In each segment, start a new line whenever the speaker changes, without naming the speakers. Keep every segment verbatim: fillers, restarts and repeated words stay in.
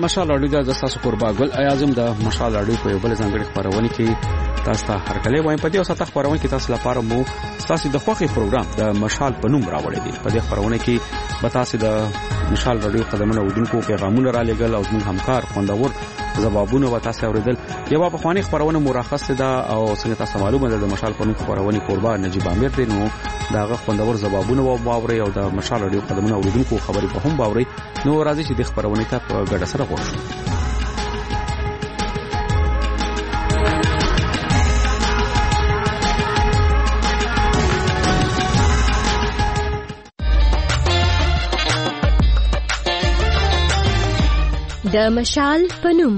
مشال اړیو د تاسو قربا ګل اعظم د مشال اړیو په بل ځانګړي خبرونه کې تاسو ته هرکلی وایم. په دې وسه خبرونه کې تاسو لپاره مو تاسو د خوخي پروګرام د مشال په نوم راوړی دی. په دې خبرونه کې به تاسو د مشال اړیو قدمونه ودونکو پیغامونه را لګل او زموږ همکار خوندور جوابونه و تاسو اوریدل. یو په خواني خبرونه مرخص ده او څنګه تاسو معلومه ده د مشال په نوم خبرونه قربا نجيب امیر دی. نو داغه خوندور جوابونه و باوري او د مشال اړیو قدمونه ودونکو خبري په هم باوري. نو راځي چې د خبرونه ته په ګډه سره وښو.
د مشال پنوم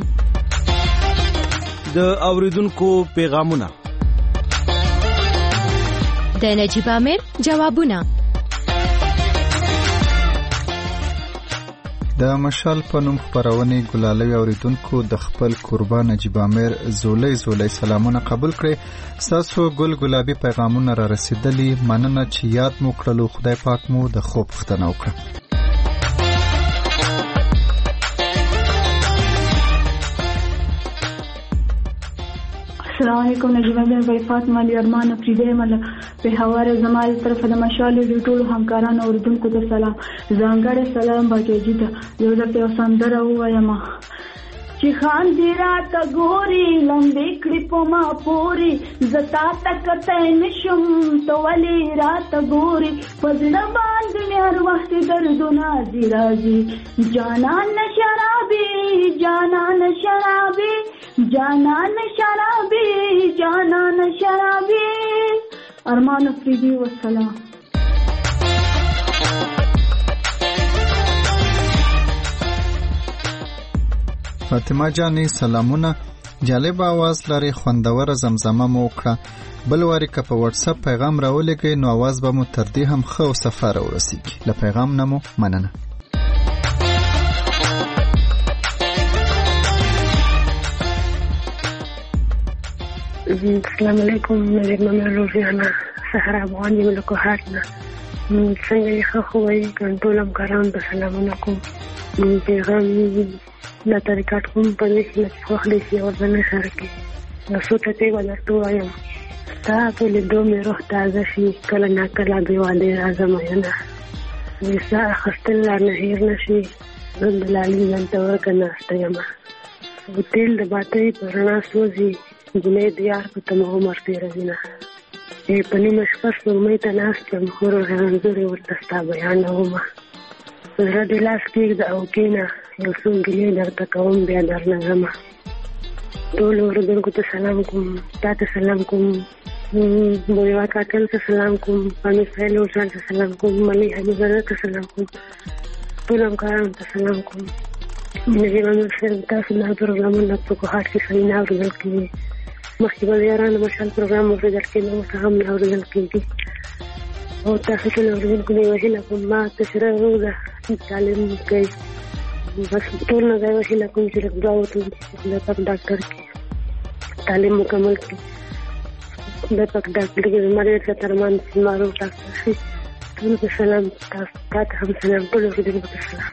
د اوریدونکو پیغامونه
د نجيب امیر جوابونه
د مشال پنوم خبرونه ګلالوی اوریدونکو د خپل قربان نجيب امیر زولای زولای سلامونه قبول کړئ. تاسو ګل ګلابي پیغامونه را رسیدلی. مننه چې یاد مو کړلو. خدای پاک مو د خوب ختنه وکړه.
السلام علیکم. نجيب امیر بھائی فاطمه علی ارمان افریدی مل په حواله زمال طرف د مشال د ټولو همکارانو اوریدونکو ته سلام. ځانګړی سلام باکېږي ته یو درته سندره وایم چې خان دې راته ګوري لمبې کړې په ما پوري زتا تکته نشم تو ولي راته ګوري پزړه باندې هر وخت دردونه دي راځي جانان شرابي جانان شرابي جانان شرابي جانان شرابي. ارمان افریدی والسلام.
فاطمه جانی سلامونه. جالب आवाज لري. خوندور زمزمه مو وکړه. بل واری که په واتس اپ پیغام راولګي نو आवाज به مو تر دې هم خو سفر ورسیږي. له پیغام نمو مننه.
السلام علیکم. نجيب امیر روزانا سحر افغان یم له کوهاټ نه. څنګه یې ښه خوئ کنټرول همکاران ته سلامونه کوم. پیغام د طریقات کوم په دې کې خوښ دي او ځنه سره کې نو څه ته به درته وایم تا په لیدو مې روح تازه شي کله نه کله به واده راځم ینه وسه خستل نه هیر نشي د لالي نن ته ورکنه استیما وتل د باټي پرنا سوزي جنې دیار په تمو مرته راځنه ای په نیمه شپه سمې ته ناس په مخور غنځري ورته ستا بیان ومه زړه د لاس کې د او کېنه یو څو ګلې درته کوم بیا درنه زما ټول اوریدونکو ته سلام کوم. تا ته سلام کوم. بویوا کاکل ته سلام کوم. پانی فیلو ته سلام کوم. ملي حبیبه ته سلام کوم. ټول همکارانو ته سلام کوم. نجيب امیر سره تاسو نه پروګرامونه په کوهاټ کې سلینا اوریدل کېږي. مخکې به یارانو مشال پروګرام اوریدل کېږي نو څه هم نه اوریدل کېږي او تاسو ټول اوریدونکو نه وهله کوم ما ته سره روزه تعلیم کوي. بس ټول نه دا وهله کوم چې دا وته د پک ډاکټر کې تعلیم مکمل کړي. د پک ډاکټر کې بیماری ته ترمان بیمارو ډاکټر شي. ټول په سلام تاسو ته هم سلام. ټول اوریدونکو ته سلام.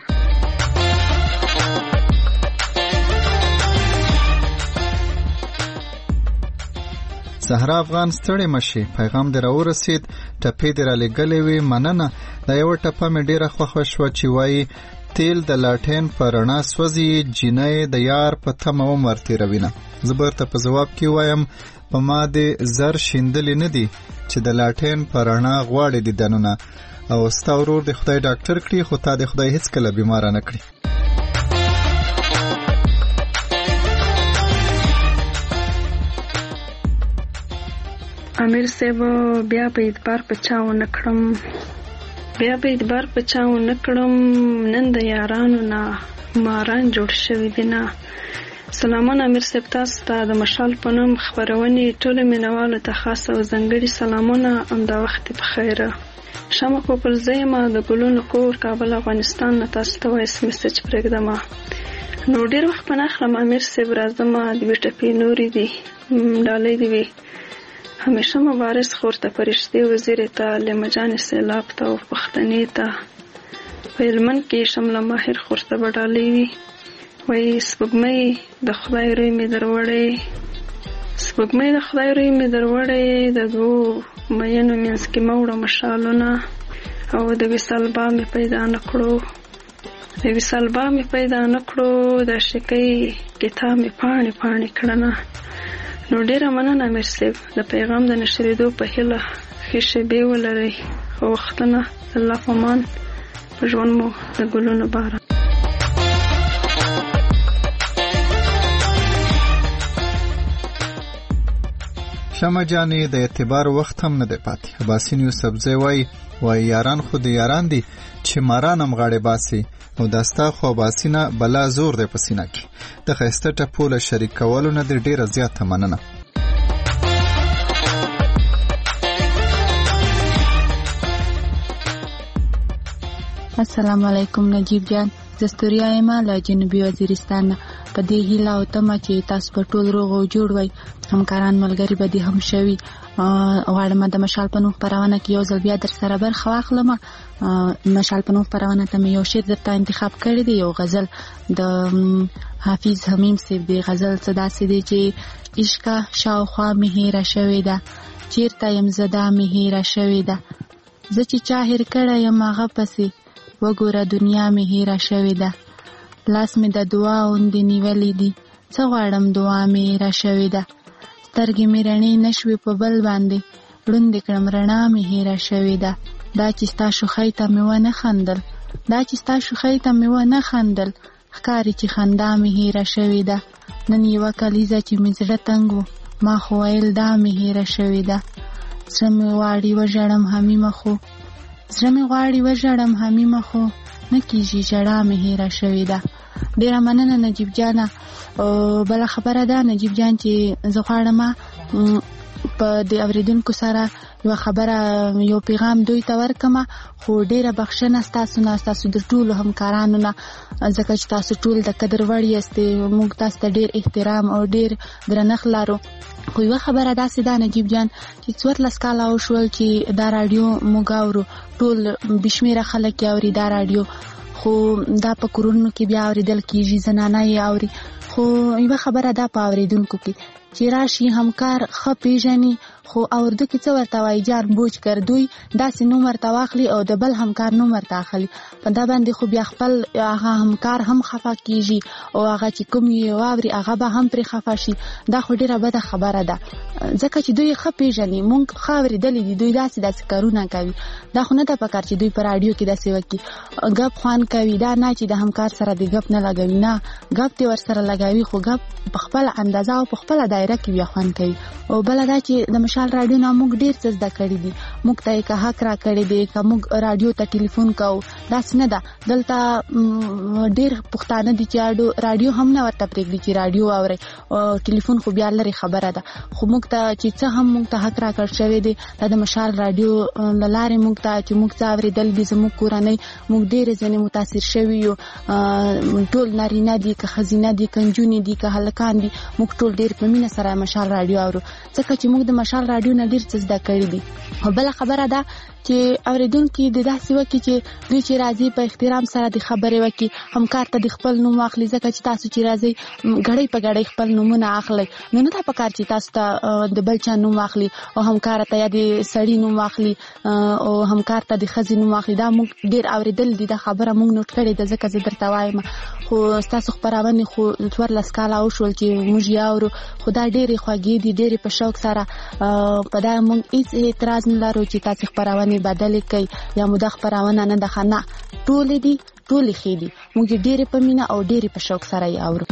زهرا افغان ستړي مشي. پیغام در او رسید. ټپې در لګلې وي. مننه. دا یو ټپه مې ډیره خوښه شو چې وایي تیل د لاټین پر رڼا سوځي جینۍ د یار په تمه عمر تیروینه. زه به ورته په جواب کې وایم په ما دې زر شیندلې نه دي چې د لاټین پر رڼا غواړې دیدنونه او ستا ورور د خدای ډاکټر کړي خو تا د خدای هیڅ کله بیماره نه کړي.
امیر صاحب بیا په اعتبار پچاو نکړم بیا په اعتبار پچاو نکړم نن د یارانو نه ماران جوړ شوی دی نه. سلامونه امیر صاحب تاسو ته د مشال په نوم خبرونه ټول مینوالو ته خاص او ځنګړي سلامونه ام دا وخت په خیره. شمه کو پر زېما د ګلونو کور کابل افغانستان نه تاسو ته وایس میسج پرېږدم. نو ډیر وخت په نخلم امیر صاحب راځم د بیټپی نوري دی ډالې دی همیشه مبارز خورته فرشتي وزیر ته لمجان سیلاب ته او پښتنې ته په علمن کې شمله ماهر خورته بډالې وي وای سپوږمۍ د خدای روی مې دروړې، سپوږمۍ د خدای روی مې دروړې، د دوو مینو منځ کې مه وړه مشالونه، او د وصال با مې پیدا نه کړو، د وصال با مې پیدا نه کړو، د عاشقۍ کتاب مې پاڼې پاڼې کړنه. نو ډېره مننه امیر صاحب د پیغام د نشرېدو په هیله. ښې شېبې ولرئ، ښه وختونه، الله په امان، په ژوند مو د ګلونو باران.
شمع جانې د اعتبار وخت هم نه دی پاتې. عباسین یوسفزی وایي وایي یاران خو د یاران دي چې ماران هم غاړې باسي، او دا ستا خو عباسینه بلا زور دی په سینه کې. د ښایسته ټپو له شریک کولو نه دې ډېره زیاته مننه.
السلام علیکم نجیب جان، زه ستوریا یم له جنوبي وزیرستان نه. په دې هیله او تمه چې تاسو په ټول روغ او جوړ وئ، همکاران ملګري به دې هم شوي. غواړم د مشال په نوم خپرونه کې یو ځل بیا در سره برخه واخلم. مشال په نوم خپرونه ته مې یو شعر درته انتخاب کړی دی، یو غزل د حافظ حمیم صاحب دی. غزل څه داسې دی چې عشقه شاوخوا مې هېره شوې ده، چېرته یم زه دا مې هېره شوې ده، زه چې چا هېر کړی یم هغه پسې وګوره دنیا مې هېره شوې ده، لاس مې د دعا غوندې نیولې دي، څه غواړم دعا مې هېره شوې ده، سترګې مې رڼې نه شوې په بل باندې، ړوندې کړم رڼا مې هېره شوې ده، دا چې ستا شوخۍ ته مې ونه خندل، دا چې ستا شوخۍ ته مې ونه خندل، ښکاري چې خندا مې هېره شوې ده، نن یوه کلیزه چې مې زړه تنګ و، ما خو ویل دا مې هېره شوې ده، زړه مې غواړي وژړم حمیمه خو زړه مې غواړي وژړم حمیمه خو نه کېږي ژړا مې هېره شوې ده. ډېره مننه نجیب جانه. بله خبره ده نجیب جان چې زه غواړم په د اورېدونکو سره یوه خبره یو پیغام دوی ته ورکړم، خو ډېره بخښنه ستاسو نه، ستاسو د ټولو همکارانو نه، ځکه چې تاسو ټول د قدر وړ یاستئ. موږ تاسو ته ډېر احترام او ډېر درنښت لرو. خو یوه خبره داسې ده نجیب جان چې څوارلس کاله وشول چې دا راډیو موږ اورو، ټول بېشمېره خلک یې اوري دا راډیو، خو دا په کورونو کې بیا اورېدل کېږي، زنانه یې اوري. خو یوه خبره ده په اورېدونکو کې چې راشي همکار ښه پیژني، خو اورده کې څه ورته وایي جان بوج کر، دوی داسې نوم ورته واخلي او د بل همکار نوم ورته اخلي، په دا باندې خو بیا خپل هغه همکار هم خفه کېږي او هغه چې کوم یې واوري هغه به هم پرې خفه شي. دا خو ډېره بده خبره ده، ځکه چې دوی ښه پیژني، موږ ښه اورېدلي دي دوی داسې داسې کارونه کوي. دا خو نه ده پکار چې دوی په راډیو کې داسې وکړي، ګپ خوان کوي، دا نه چې د همکار سره د ګپ نه لګوي، نه ګپ دې ورسره لګوي، خو ګپ په خپله اندازه او په خپله دایره کې بیا خوند کوي. او بله دا چې د مشال راډیو نه موږ ډېر څه زده کړي دي، موږ ته یې که حق را کړی دی، که موږ راډیو ته ټلیفون کوو، داسې نه ده. دلته ډېر پښتانه دي چې راډیو هم نه ورته پرېږدي چې راډیو واورئ، ټلیفون خو بیا لرې خبره ده. خو موږ ته چې څه هم موږ ته حق را کړ شوی دی، دا د مشال راډیو له لارې موږ ته چې موږ څه اورېدل دي، زموږ کورنۍ موږ ډېرې ځینې متاثر شوي یو، ټول نارینه دي که ښځینه دي که نجونې دي که هلکان دي، موږ ټول ډېر په مینه سره مشال راډیو اورو، ځکه چې موږ د مشال راډیو نه ډېر څه زده کړي دي. او بله خبره ده چې اورېدونکي د داسې وکړي چې دوی چې راځي په احترام سره د خبرې وکړي، همکار ته د خپل نوم واخلي، ځکه چې تاسو چې راځئ ګړۍ په ګړۍ خپل نومونه اخلئ، نو نه ده پکار چې تاسو ته د بل چا نوم واخلي او همکار ته یا د سړي نوم واخلي او همکار ته د ښځې نوم واخلي. دا موږ ډېر اورېدل دي، دا خبره موږ نوټ کړې ده، ځکه زه درته وایم. خو ستاسو خپرونې خو څوارلس کاله وشول چې موږ یې اورو، خو دا ډېرې خوږې دي، ډېرې په شوق سره. په دا موږ هېڅ اعتراض نه لرو چې تاسې خپرونې بدلې کوئ یا مو دا خپرونه نه ده ښه، نه، ټولې دي، ټولې ښې دي، موږ یې ډېرې په مینه او ډېرې په شوق سره یې اورو.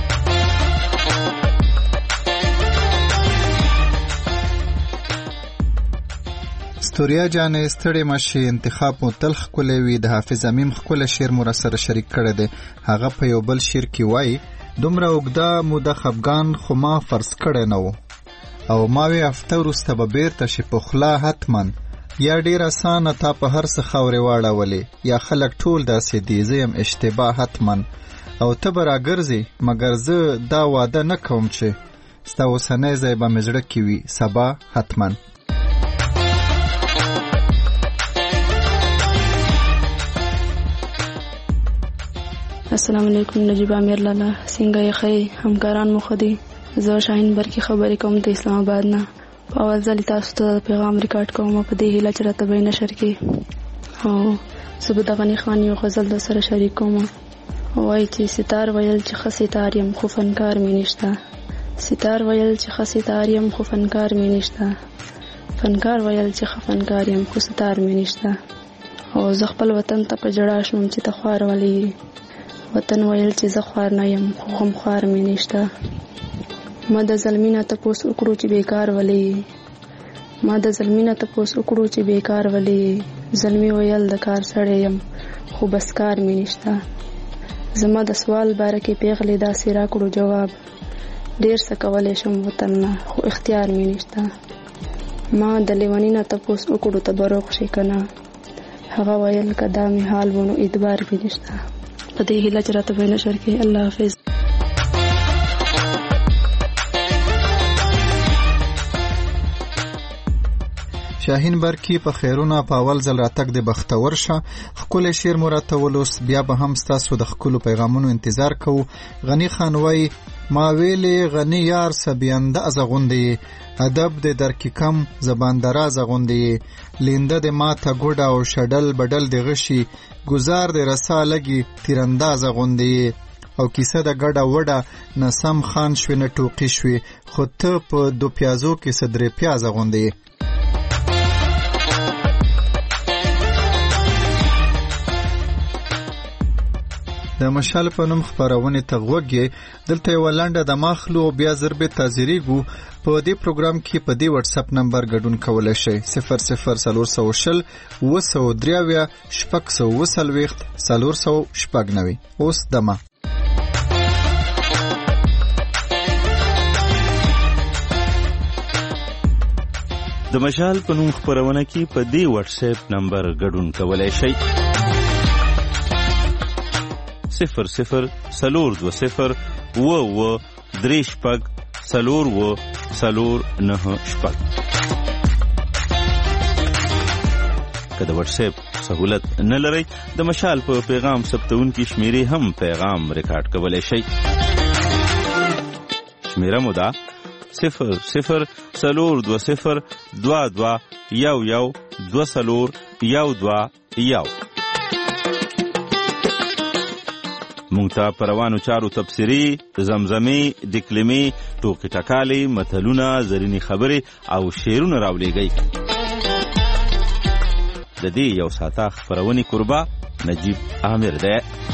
ستوریا جانې ستړې مشي، انتخاب مو تل ښکلی وي. د حافظ امیم ښکلی شعر مو راسره شریک کړی دی. هغه په یو بل شعر کې وایي دومره اوږده موده خفګان خو ما فرض کړی نه و، او ما وی هفته وروسته به بیرته شي په خوله حتما، یا ډېر اسانه تا په هر څه خاورې واړولې، یا خلک ټول داسې دي، زه یم اشتباه حتما، او ته به راګرځې مګر زه دا واده نه کوم چې ستا اوسنی ځای به مې زړه کې وي سبا حتما.
السلام علیکم نجیب امیر لالا څنګه یې ښه همکاران مو ښه دي؟ زه شاهین برکي خبرې کوم د اسلام آباد نه. په اول ځل تاسو ته پیغام ریکارډ کوم په دې هیله چې راته به نشر کې او زه به د غني خان یو غزل در سره شریک کوم. وایي چې ستار ویل چې ښه ستار یم خو فنکار مې نشته. ستار ویل چې ښه ستار یم خو فنکار مې نشته. فنکار ویل چې ښه فنکار یم خو ستار مې نشته. او زه خپل وطن ته په جړا شوم چې ته خوار ولې. وطن ویل چې زه خوار نه یم خو غم خوار مې نشته. ما د ظلمینه تپوس وکړو چې بیکار ولې. ما د ظلمینه تپوس وکړو چې بیکار ولې. ظلمي ویل د کار سړی یم خو بس کار مې نشته. زما د سوال باره کې پیغلې داسې راکړو جواب. ډېر څه کولی شم وطن نه خو اختیار مې نشته. ما د لیوني نه تپوس وکړو ته به روغ شي که نه. هغه ویل که دا مې حال و نو اعتبار مې نشته. په دې هیله چې راته به نشر کې. الله حافظ.
شاهین برکی په خیرونه په اول ځل راتګ د بختور شه. ښکلی شعر مو راته ولوست. بیا به هم ستاسو د ښکلو پیغامونو انتظار کوو. غني خان وایي ما ویلې غني یار سبینده از غوندې. ادب د درکی کم زبان دراز غوندې. لینده د ماته ګوډه او شډل بدل د غشي. گزار د رسا لګي تیرانداز غوندې. او کیسه د ګډه وډه نسم خان شوي نه ټوقي شوي خو ته په دو پیازو کې صدرې پیاز غوندې. د مشال په نوم خپرونې ته غوږ. دلته یوه لنډه د ماخلو بیا ضرب تازیریږو. په دې پروګرام کې په دې واتس اپ نمبر ګډون کولی شئ صفر صفر څلور سوه شل اوه سوه درې اویا شپږ سوه اوه څلوېښت څلور سوه شپږ نوي. اوس دمه
د مشال په نوم خپرونه کې په دې واتس اپ نمبر ګډون کولی شئ صفر صفر څلور دوه صفر اوه اوه درې شپږ څلور اوه څلور نهه شپږ. که د واتس اپ سهولت نه لرئ د مشال په پیغام ثبتونکي شمیرې هم پیغام ریکارډ کولی شئ. شمیره مو ده صفر صفر څلور دوه صفر دوه دوه یو یو دوه څلور یو دوه یو. مونږ ته په روانو چارو تبصرې، زمزمې، دکلمې، ټوکې ټکالې، متلونه، زرینې خبرې او شعرونه راولېږئ. د دې یو ساعته خپرونې کوربه نجیب عامر دی.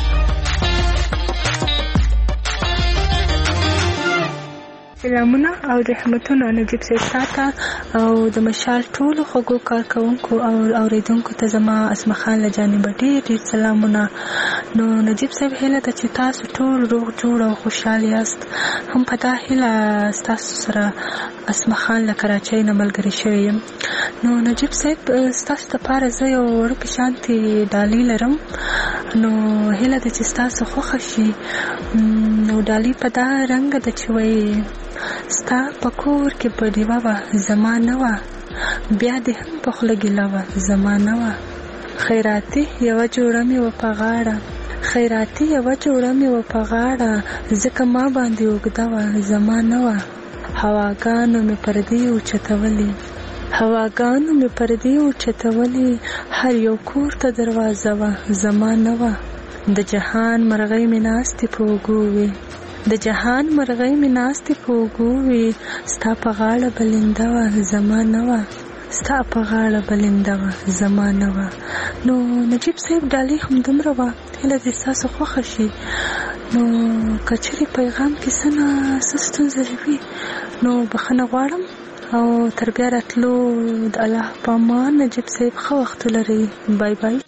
سلامونه او رحمتونه نجیب صاحب ساته او د مشال ټولو خوږو کارکوونکو او اوریدونکو ته زما اسمه خان له جانبه ډېر ډېر سلامونه. نو نجیب صاحب هیله ده چې تاسو ټول روغ جوړ او خوشحال یاست. هم په دا هیله ستاسو سره اسمه خان له کراچۍ نه ملګرې شوې یم. نو نجیب صاحب ستاسو دپاره زه یو وړوکې شانتې ډالۍ لرم. نو هیله ده چې ستاسو خوښه شي. نو ډالۍ په دا رنګه ده چې وایي ستا په کور کې په ډیوه وه زما نه وه، بیا دې هم په خوله ګیله وه زما نه وه. خیراتي یوه جوړه مې وه په غاړه، خیراتي یوه جوړه مې وه په غاړه، ځکه ما باندې اوږده وه زما نه وه. هواګانو مې پردې اوچتولې، هواګانو مې پردې اوچتولې، هر یو کور ته دروازه وه زما نه وه. د جهان مرغۍ مې ناستې په اوږو وې، د جهان مرغۍ مې ناستې په اوږو وې، ستا په غاړه بلنده وه زما نه وه، ستا په غاړه بلنده وه زما نه وه. نو نجیب صاحب ډالۍ همدومره وه، هیله دې ستاسو خوښه شي. نو که چېرې پیغام کې څه نه څه ستونزه وي نو بښنه غواړم او تر بیا راتلو د الله په امان. نجیب صاحب ښه وخت ولرئ. بای بای.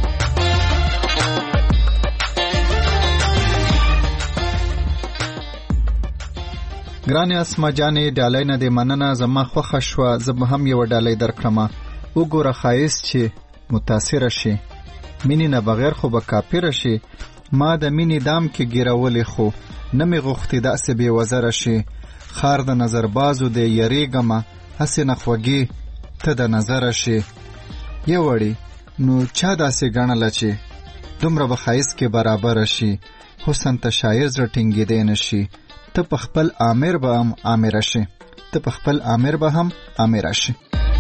ګرانې اسما جانې ډالۍ نه دې مننه، زما خوښه شوه، زه به هم یوه ډالۍ درکړمه. وګوره ښایست چې متاثره شي، مینې نه بغیر خو به کاپیره شي. ما د مینې دام کې ګیرولې خو نه مې غوښتې داسې بې وزره شي. خار د نظر بازو دې یریږمه، هسې نه خوږې ته د نظره شي. یو وړي نو چا داسې ګڼله چې دومره به ښایست کې برابر شي حسن ته شاعر زړه ټینګېدی نه شي ته په خپل آمر به هم آمره شي ته په خپل آمر به هم آمره شي.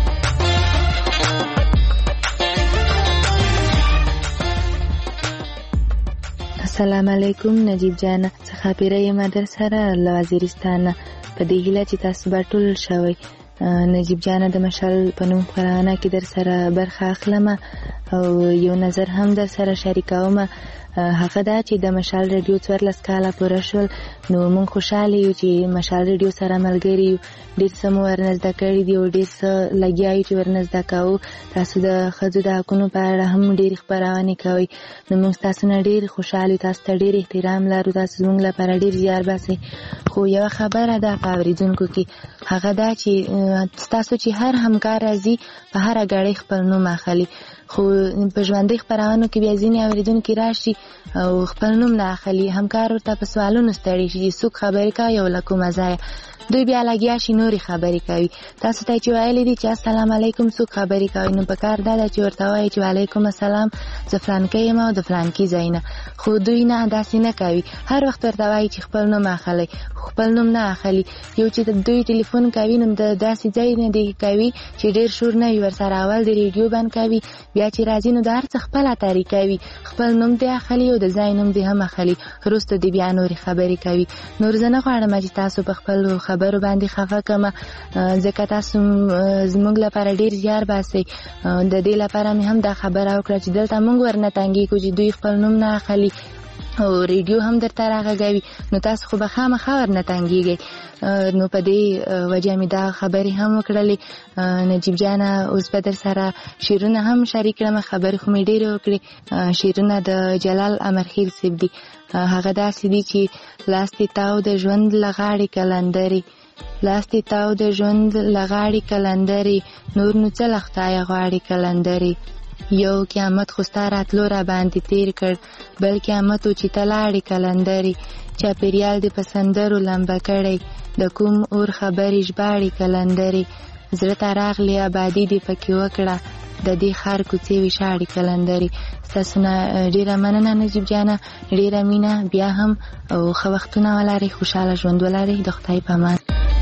السلام علیکم نجیب جان څخه پیره یم در سره له وزیرستان په دې هیله چې تاسو به ټول شوئ. نجیب جان د مشال په نوم خپرونه کې در سره برخه اخلم او یو نظر هم در سره شریکوم. هغه دا چې د مشال رادیو څوارلس کاله پوره شول نو موږ خوشاله یو چې مشال رادیو سره ملګري یو. ډېر څه مو ورنزده کړي دي او ډېر څه لګیا یو چې ورنزده کوو. تاسو د ښځو د حقونو په اړه هم ډېرې خپرونې کوئ نو موږ تاسو نه ډېر خوشحال یو. تاسو ته ډېر احترام لرو. تاسو زموږ لپاره ډېر زیار باسئ. خو یوه خبره ده په اورېدونکو کې هغه دا چې ستاسو چې هر همکار راځي په هره ګړۍ خپل نوم اخلي خو په ژوندۍ خپرونو کې بیا ځینې اورېدونکي راشي او خپل نوم نه اخلي. همکار ورته په سوالونو ستړي شي چې څوک خبرې کوي او له کومه ځایه دوی بیا لګیا شي نورې خبرې کوي. تاسو ته چې ویلي دي چې السلام علیکم څوک خبرې کوي نو په کار دا ده چې ورته وایي چې وعلیکم السلام زه فلانکی یم او د فلانکي ځای نه. خو دوی نه داسې نه کوي. هر وخت ورته وایي چې خپل نوم اخلئ خپل نوم نه اخلي. یو چې دوی ټلیفون کوي نو د داسې ځای نه دی کوي چې ډېر شور نه وي ورسره. اول د ریډیو بند کوي بیا چې راځي نو د هر څه خپله طریقه وي. خپل نوم دی اخلي او د ځای نوم دی هم اخلي. وروسته دی بیا نورې خبرې کوي. نور زه نه غواړم چې تاسو په خپلو خبرو باندې خفه کړم ځکه تاسو زموږ لپاره ډېر زیار باسئ. د دې لپاره مې هم دا خبره وکړه چې دلته موږ ورنه تنګېږو چې دوی خپل نوم نه اخلي او ریډیو هم درته راغږوي نو تاسو خو به خامخا ورنه تنګېږئ. نو په دې وجه مې دا خبرې هم وکړلې. نجیب جانه اوس به در سره شعرونه هم شریک کړم. خبرې خو مې ډېرې وکړې. شعرونه د جلال امرخیل صاحب دي. هغه داسې دي چې لاس دې تاو د ژوند له غاړې کلندرې لاس دې تاو د ژوند له غاړې کلندرې نور نو څه له خدایه غواړې کلندرې. یو قیامت خو ستا راتلو را باندې تیر کړ بل قیامت و چې ته لاړې کلندرې. چاپېریال دې په سندرو لمبه کړی د کوم اور خبرې ژباړې کلندرې. زړه ته راغلې ابادي دې پکې وکړه د دې ښار کوڅې ویشاړې کلندرې. ستاسو نه ډېره مننه نجیب جانه ډېره مینه بیا هم او ښه وختونه ولرئ خوشحاله ژوند ولرئ د خدای په امان.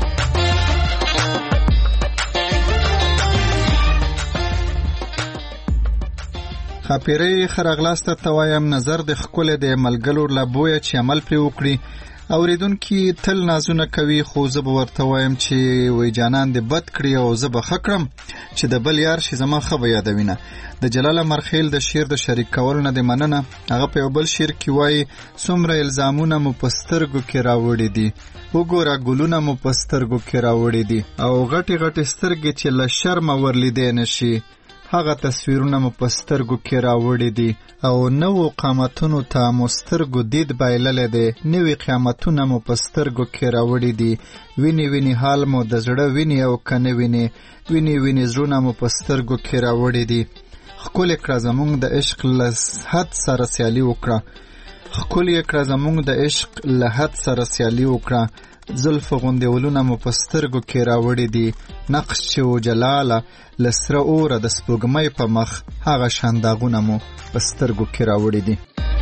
خاپیرې خراغلاسته ته وایم نظر د ښکلې د ملګرو له بویه چې عمل پرې وکړي. اورېدونکي تل نازونه کوي خو زه به ورته وایم چې وای جانان دې بد کړي او زه به ښه کړم چې د بل یار شي زما ښه به یادوینه. د جلال امرخیل د شعر د شریک کولو نه دې مننه. هغه په یو بل شعر کې وایي څومره الزامونه مو په سترګو کې راوړي دي وګوره ګلونه مو په سترګو کې راوړي دي او غټې غټې سترګې چې له شرمه ورلیدی نه شي هغه تصویرونه مو په سترګو کې راوړي دي او نوو قامتونو ته مو سترګو دید بایللی دی. نوي قیامتونه مو په سترګو کې راوړي دي. ویني ویني حال مو د زړه ویني او که نه ویني ویني ویني زړونه مو په سترګو کې راوړي دي. ښکلې کړه زموږ د عشق له حد سره سیالي وکړه ښکلې کړه زموږ د عشق له حد سره سیالي وکړه. زلف غوندې ولونه مو په سترګو کې راوړي دي. نقش چې و جلاله له سره اوره د سپوږمۍ په مخ هغه شان داغونه مو په سترګو کې راوړي دي.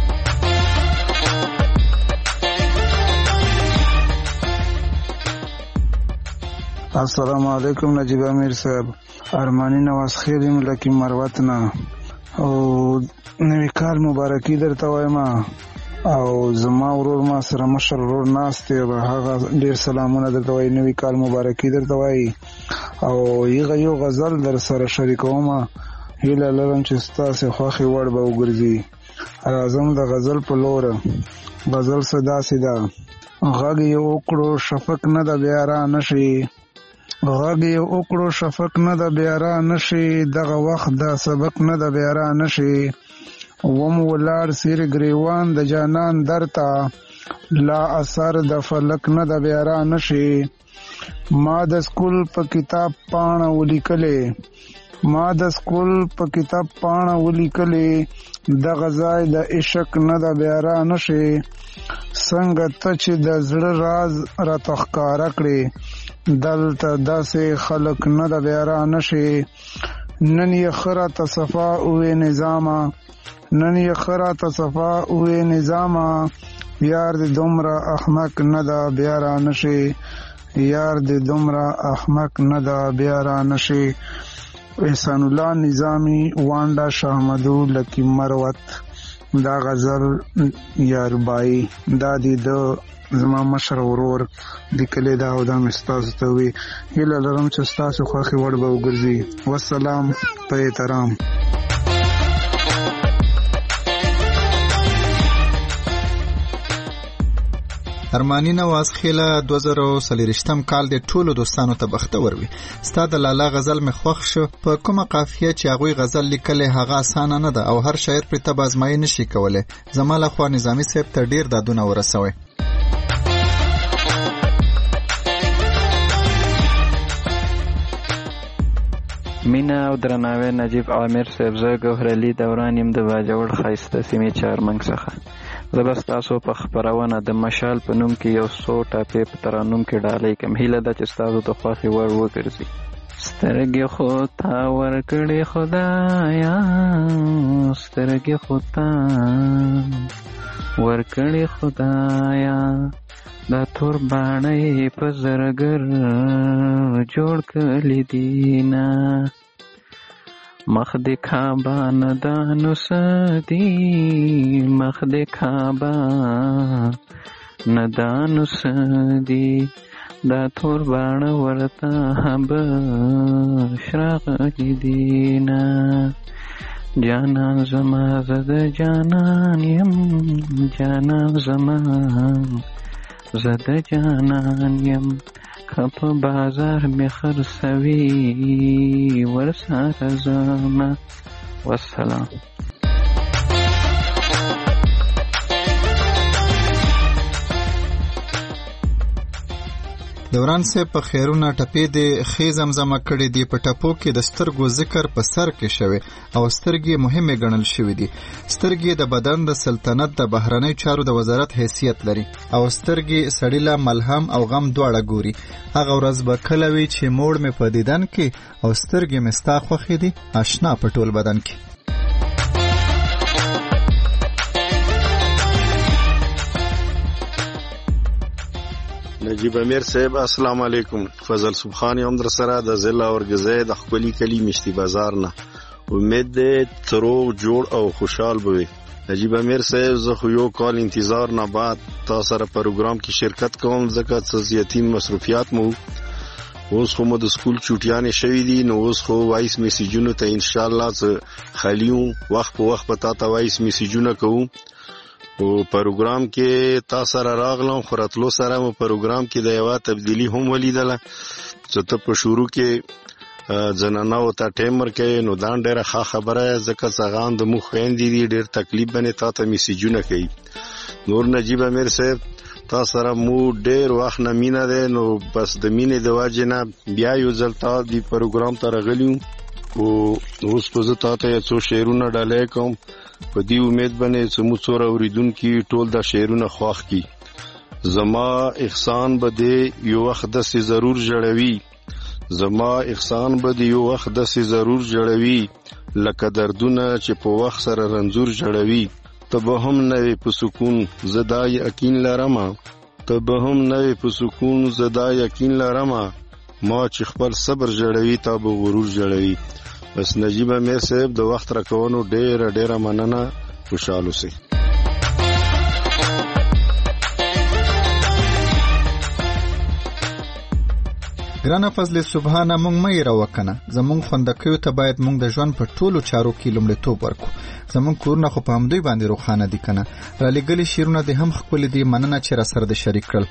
السلام علیکم نجیب امیر صاحب. ارمانی نواز خیل یم لکه مروت نه او نوی کال مبارکي درته وایم او زما ورور ما سره مشر ورور ناست دی هغه ډیر سلامونه درته وایي نوی کال مبارکي درته وایي او یغه یو غزل در سره شریکوم هیله لرم چې ستاسو خوښي وړ به وګرځي. راځم د غزل په لور. غزل صدا سدا غږ یو وکړو شفق نه د بیا را نشي غږ یو وکړو شفق نه د بیا را نشي دغه وخت د سبق نه د بیا را نشي وم ولار سیر گریوان د جانان درتا لا اثر د فلک نه د بیا را نشي ما د سکول په کتاب پاڼه ولیکلې ما د سکول په کتاب پاڼه ولیکلې د غزای د عشق نه د بیا را نشي څنګه ته چې د زړه راز را تخکاره کړې دلته داسې خلق نه د بیا را نشي نن یې خرا تصفا اوې نظاما نن یې خرا تصفا اوې نظاما یار دې دومره احمق نه دا بیا را نشي یار دې دومره احمق نه دا بیا را نشي. احسان الله نظامی وانډا شاهمدو لکی مروت دا غزل یاربای دا دی د زما مشر ورور لیکلی دا او دا مې ستاسو ته وي. هیله لرم چې ستاسو خوښې وړ به وګرځي. والسلام په احترام.
ارمانی نواز خیله دوه زره څلوېښتم کال د ټولو دوستانو ته بختور وي. ستا د لالا غزل مې خوښ شو. په کومه قافیه چې هغوی غزل لیکلی هغه اسانه نه ده او هر شاعر پرې ته به ازمایي نشي کولی. زما لخوا نظامي صاحب ته ډېر دادونه ورسوئ.
مینا او درناوی نجیب عامر صاحب، زه ګوهر علي دوران یم د باجوړ ښایسته سیمې چارمنګ څخه. زه به ستاسو په خپرونه د مشال په نوم کې یو څو ټاپې په ترانوم کې ډالۍ کړم. هیله ده چې ستاسو د خوښې وړ وګرځي. سترګې خو تا ورکړې خدایا، سترګې خو تا ورکړې خدایا، دا تور باڼه په زرګر جوړ کړي دینا، مخ د کعبه ندانو سدي، مخ د کعبه ندانو سدي، دا تور باڼه ورته بشراغلي دینا. جانان زما زد جانان یم، جانان زما زد جانان یم، خپ بازار می خرڅوي ورسره زما. والسلام.
دوران صاحب په خیرونه ټپې د خې زمزمه کړې دي. په ټپو کې د سترګو ذکر په سر کې شوی او سترګې مهمه ګڼل شوې دي. سترګې د بدن د سلطنت د بهرنۍ چارو د وزارت حیثیت لري او سترګې سړی له ملهم او غم دواړه ګوري. هغه ورځ به کله وي چې موړ مې په دیدن کې او سترګې مې ستا خوښې دي آشنا په ټول بدن کې.
نجیب امیر صاحب السلام علیکم. فضل سبحان یم در سره د ضلع اورګزی د خپلی کلی مشتی بازار نه. امید دې تروغ جوړ او خوشحال بوي. نجیب امیر صاحب زه خو یو کال انتظار نه بعد تا سره پروګرام کې شرکت کوم ځکه چې زیاتین مصروفیات مو اوس خو مو د سکول چوټیانې شوي دي نو اوس خو وایس میسیجونو ته ان شاء الله خالیو وخت په وخت په تا ته وایس میسیجونه کوو. او پروګرام کې تا سره راغلم خو راتلو سره مو پروګرام کې د یوه تبدیلی هم ولیدله چې ته په شروع کې زنانو ته ټایم ورکوې نو دا ډېره ښه خبره ځکه چې هغه هم د موږ خویندې دي ډېر تکلیف باندې تا ته میسیجونه کوي. نور نجیب امیر صاحب تا سره مو ډېر وخت نه مینه دی نو بس د مینې د وجې نه بیا یو ځل تا دې پروګرام ته راغلي یو او اوس به زه تا ته یو څو شعرونه ډالۍ کوم په دې امید باندې چې مو څو اورېدونکي ټول دا شعرونه خوښ کړي. زما احسان به دې یو وخت داسې ضرور جوړوي، زما احسان به دې یو وخت داسې ضرور جوړوي لکه دردونه چې په وخت سره رنځور جوړوي. ته به هم نه وې په سکون زه دا یقین لرمه، ته به هم نه وې په سکون زه دا یقین لرمه، ما چې خپل صبر جوړوي تا به غرور جوړوي. بس نجیب امیر صاحب د وخت راکونو ډیره ډیره مننه. خوشحال اوسئ.
ګرانه فضل سبحانه مونږ مې راوکنه زمونږ خوندکیو ته باید مونږ د ژوند په ټولو چارو کې لومړیتوب ورکو. زمونږ کورونه خو په همدوی باندې روښانه دي کنه. را لېږلي شعرونه دې هم ښکلي دي. مننه چې را سره دې شریک کړل.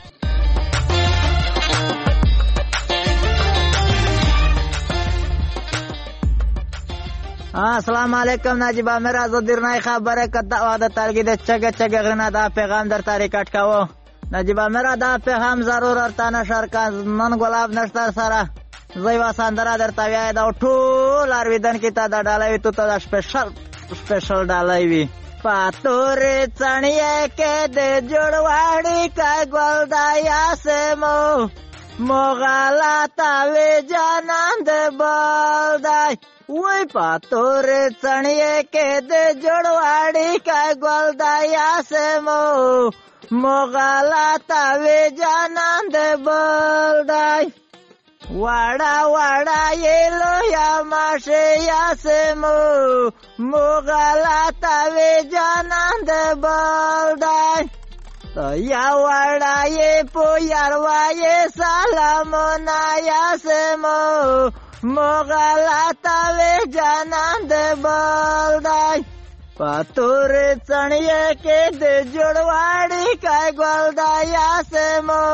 السلام علیکم نجیب امیر از درنای خبره کده و د تلګي د چګه چګه غنا دا پیغام در طریقټ کاوه. نجیب امیر دا پیغام ضرور ارته نشر کا نن ګلاب نشتر سره زوی وساندرا در تویا دا ټول ارویدن کې تا دا ډالوي تو ته سپیشل سپیشل ډالوي پاتور چڼیه کې د جوړواړي کا ګل دا یاسمو مغالطه وی جانان د بل دی وی پاتور څڼې کې د جوړواړي کا ګل دی اسمو مغالطه وی جانان د بل دی وړا وړا یلو یا ماشه اسمو مغالطه وی جانان د بل دی یا وړا یې په یاروایې سلامونه یاسمو مغالطه وی جانان د بل دی پاتور څڼې کې د جوړواړي کا ګل دی یاسمو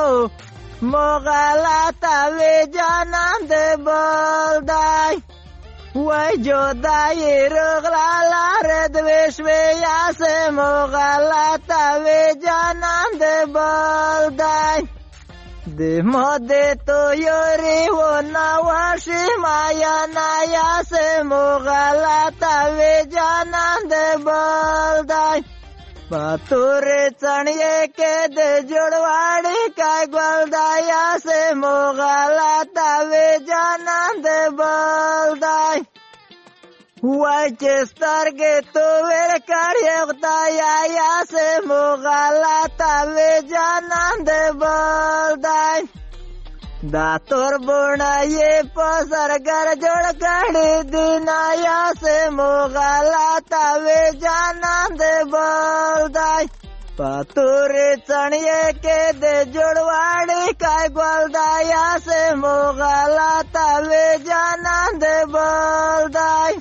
مغالطه وی جانان د بل دی وای جدای رغلا لار دوی شوی یاسه مغالطه وی جانان د بل دی د مود تو یوري و نواشي مایا نا یاسه مغالطه وی جانان د بل دی پاتور څڼې کې د جوړواړي کا ګل دی یاسه مغالطه وی جانان د بل دی وای چې سترګې تو ور کړې خدایا یاسه مغالطه وی جانان د بل دی دا تور بوڼه یې په سرګر جوړ کړې دینا یاسه مغالطه وی جانان د بل دی پاتور څڼې کې د جوړواړي کا ګل دی یاسه مغالطه وی جانان د بل دی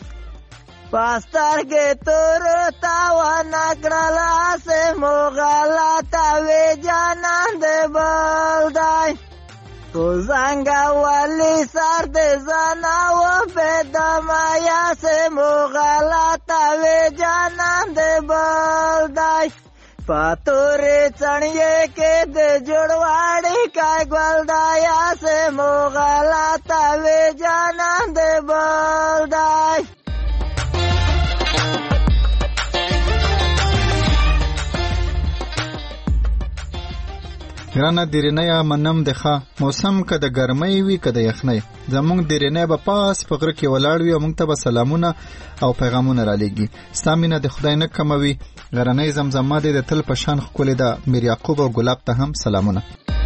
پاسترګې تور تاوانه کړله سه مغالطه وی جانان د بل دی تو زنګا والی سر د زناو په دمایا سه مغالطه وی جانان د بل دی پاتور څڼې کې د جوړواړي کا ګل دی سه مغالطه وی جانان د بل دی
ګرانه دیرینه منم دخه موسم که د ګرمۍ وي که د یخنۍ زمونږ دیرینه به پاس په غره کې ولاړ وي او موږ ته به سلامونه او پیغامونه را لیږي ستا مینه د خدای نه کموي غرنۍ زمزمه دې د تل په شان ښکلې ده میر یعقوب او ګلاب ته هم سلامونه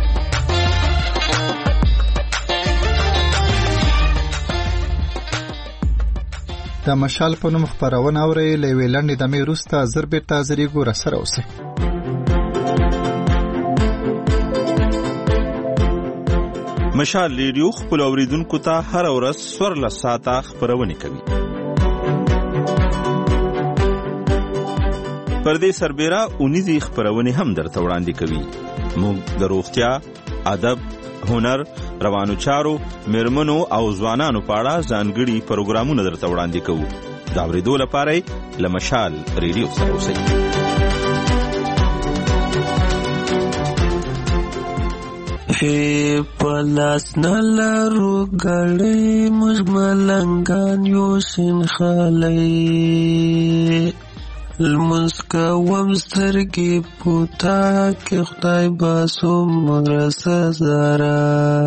د مشال په نوم خپرونه اورئ له یوې لنډې دمې وروسته زر بېرته حاضرېږو راسره اوسئ
مشال ریډیو خپل اوریدونکو ته هر ورځ څوارلس ساعته خپرونه کوي. پر دې سربېره اونیزې خپرونه هم درته وړاندې کوي. موږ د روغتیا، ادب، هنر، روانو چارو، میرمنو او ځوانانو په اړه ځانګړي پروګرامونه درته وړاندې کوو. دا اورېدو لپاره له مشال ریډیو سره اوسئ.
پلاس نلارو گړی موږ ملنګان یو شین خالی لمونځ کوم سترګې پوتا کې خدای باسو مرسه زارا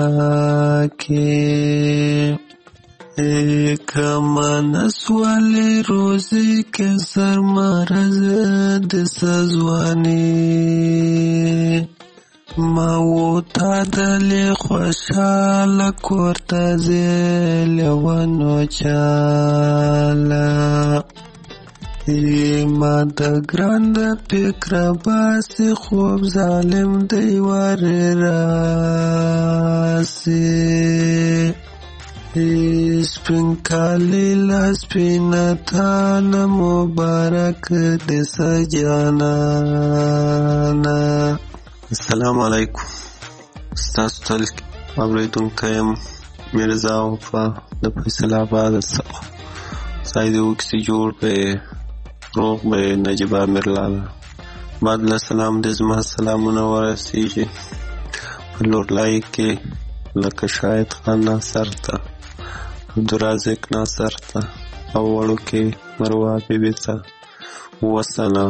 کې کما نسوالی روزی کې سر مرز د سزوانی ما و تا دلی خوشحال کورتا زیل ونو چالا ما دا گراند پکر باسی خوب ظالم دیوار راسی سپین کالی لسپینتان مبارک دس جانانا.
السلام علیکم. ستاسو تل اوریدونکی یم میرزا وفا د فیصل آباد څخه. ځای دې وکړي جوړ به روغ به نجیب امیر لالا بعد له سلام دې زما سلامونه ورسیږي په لورلای کې لکه شاهد خان ناصر ته، عبدالرازق ناصر ته او وړوکې مروه بیبي ته وسلام.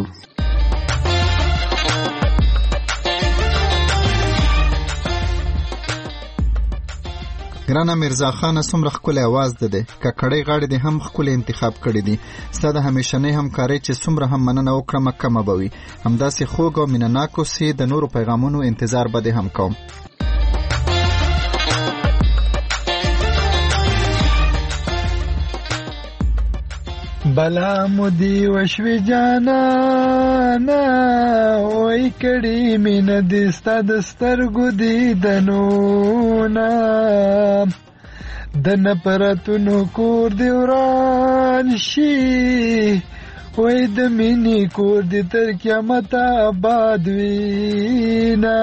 ګرانه میرزا خان څومره ښکلی اواز ده دی ککړۍ غاړې دې هم ښکلی انتخاب کړي دي ستا د همیشنۍ همکارۍ چې څومره هم مننه وکړمه کمه به وي همداسې خوږ او مینهناک اوسې د نورو پیغامونو انتظار به دې هم کوم
بلا مودی وشوی جانانا وای کړي مینه دې ستا د سترګو دیدنونه د نفرتونو کور دې وران شي وای د مینې کور دې تر قیامته آباد وینا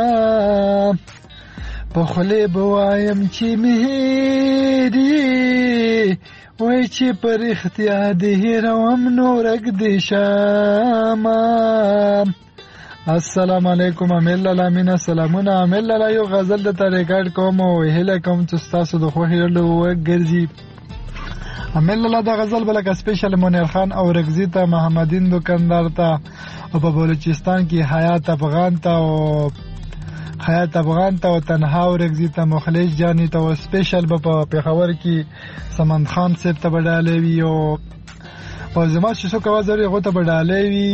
په خولې به وایم چې مهري وای چې پر اختیار دې هیروم نورک دې شاما السلام علیکم امیل لالا مینا سلامونه امیل لالا یو غزل د تا ریکارډ کوم او هیله کوم چې ستاسو د خوښې وړ وګرځي امیل لالا دا غزل بلکه سپیشل منیر خان او رگزی ته محمدین دکاندار ته او په بلوچستان کې حیات افغان ته او حیات افغان ته او تنها او رگزی ته مخلص جانی ته او سپیشل په پیښور کې سمند خان صاحب ته بداله وی او او زما چې څو کوازري غو ته بداله وی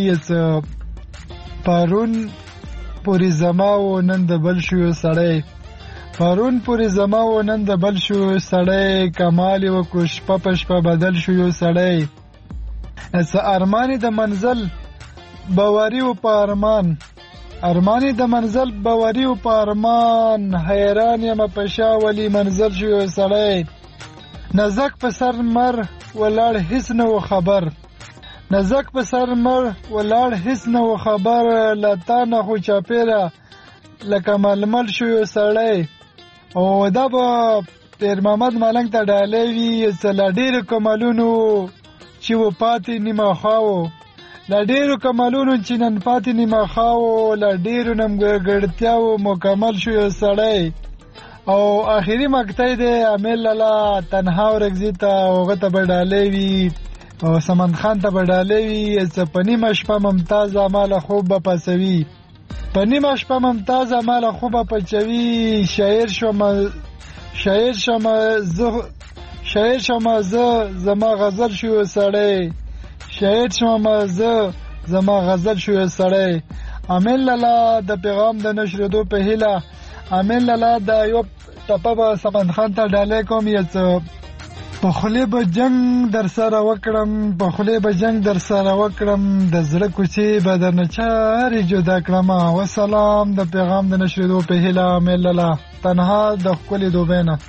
پرون پوری زما و نن د بل شو سړی پرون پوری زما و نن د بل شو سړی کمال و کوش پپش په بدل شو یو سړی اس ارمانی د منزل باوری و په ارمان ارمانی د منزل باوری و په ارمان حیران یم په شا ولی منزل شو یو سړی نزک په سر مر ولاړ هیڅ نو خبر نزک په سر مر ولاړ هیڅ نو خبر لتا نه خو چاپیره لکه ململ شو یو سړی او دا به پیر محمد ملنګ ته ډالۍ وي څه له ډېرو کمالونو چې و پاتې نیمه خواو له ډېرو کمالونو چې نن پاتې نیمه خواو له ډېرو نمګړتیاو مکمل شو یو سړی او آخري مقطع دی امیل لالا تنها ورګزي ته هغه ته به ډالۍ وي او سمند خان ته بداله وی څه په نیمه شپه ممتاز مال خوب به پسوي په نیمه شپه ممتاز مال خوب به پچوي شاعر شوم شاعر شوم زه شاعر شوم زه زما غزل شو سړی شاعر شوم زه زما غزل شو سړی امیل لالا د پیغام د نشر دو په هیله امیل لالا د یو ټپه به سمند خان ته ډالۍ کوم یڅ په خلی به جنگ در سره وکړم په خلی به جنگ در سره وکړم د زړه کوڅې به درنه چارې جدا کړم وسلام د پیغام د نشریدو په هیله امیل لالا تنها د ښکلې دوبۍ نه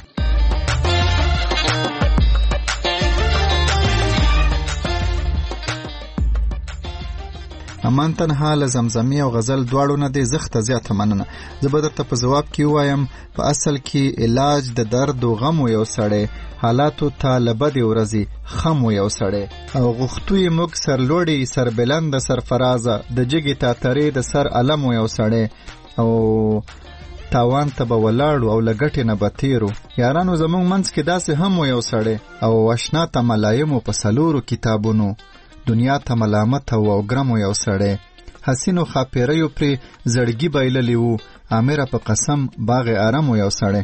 امان تنها له زمزمي او غزل دواړو نه دی زخته زیاته مننه زه به درته په جواب کې وایم په اصل کې علاج د درد او غم یو سړی حالاتو ته لبدې ورځي خم یو سړی او غختوی موږ سرلوړي سربلند سرفرازه د جګې تاترې د سر علم یو سړی او تاوان ته به ولاړو او لګټې نه به تیرو یارانو زموږ منځ کې داسې هم یو سړی او اشنا ته ملایمو په څلورو کتابونو دنیا ته ملامت او ګرم یو سړی حسینو خاپیریو پرې زړګي بایللی وو امیر په قسم باغ آرام یو سړی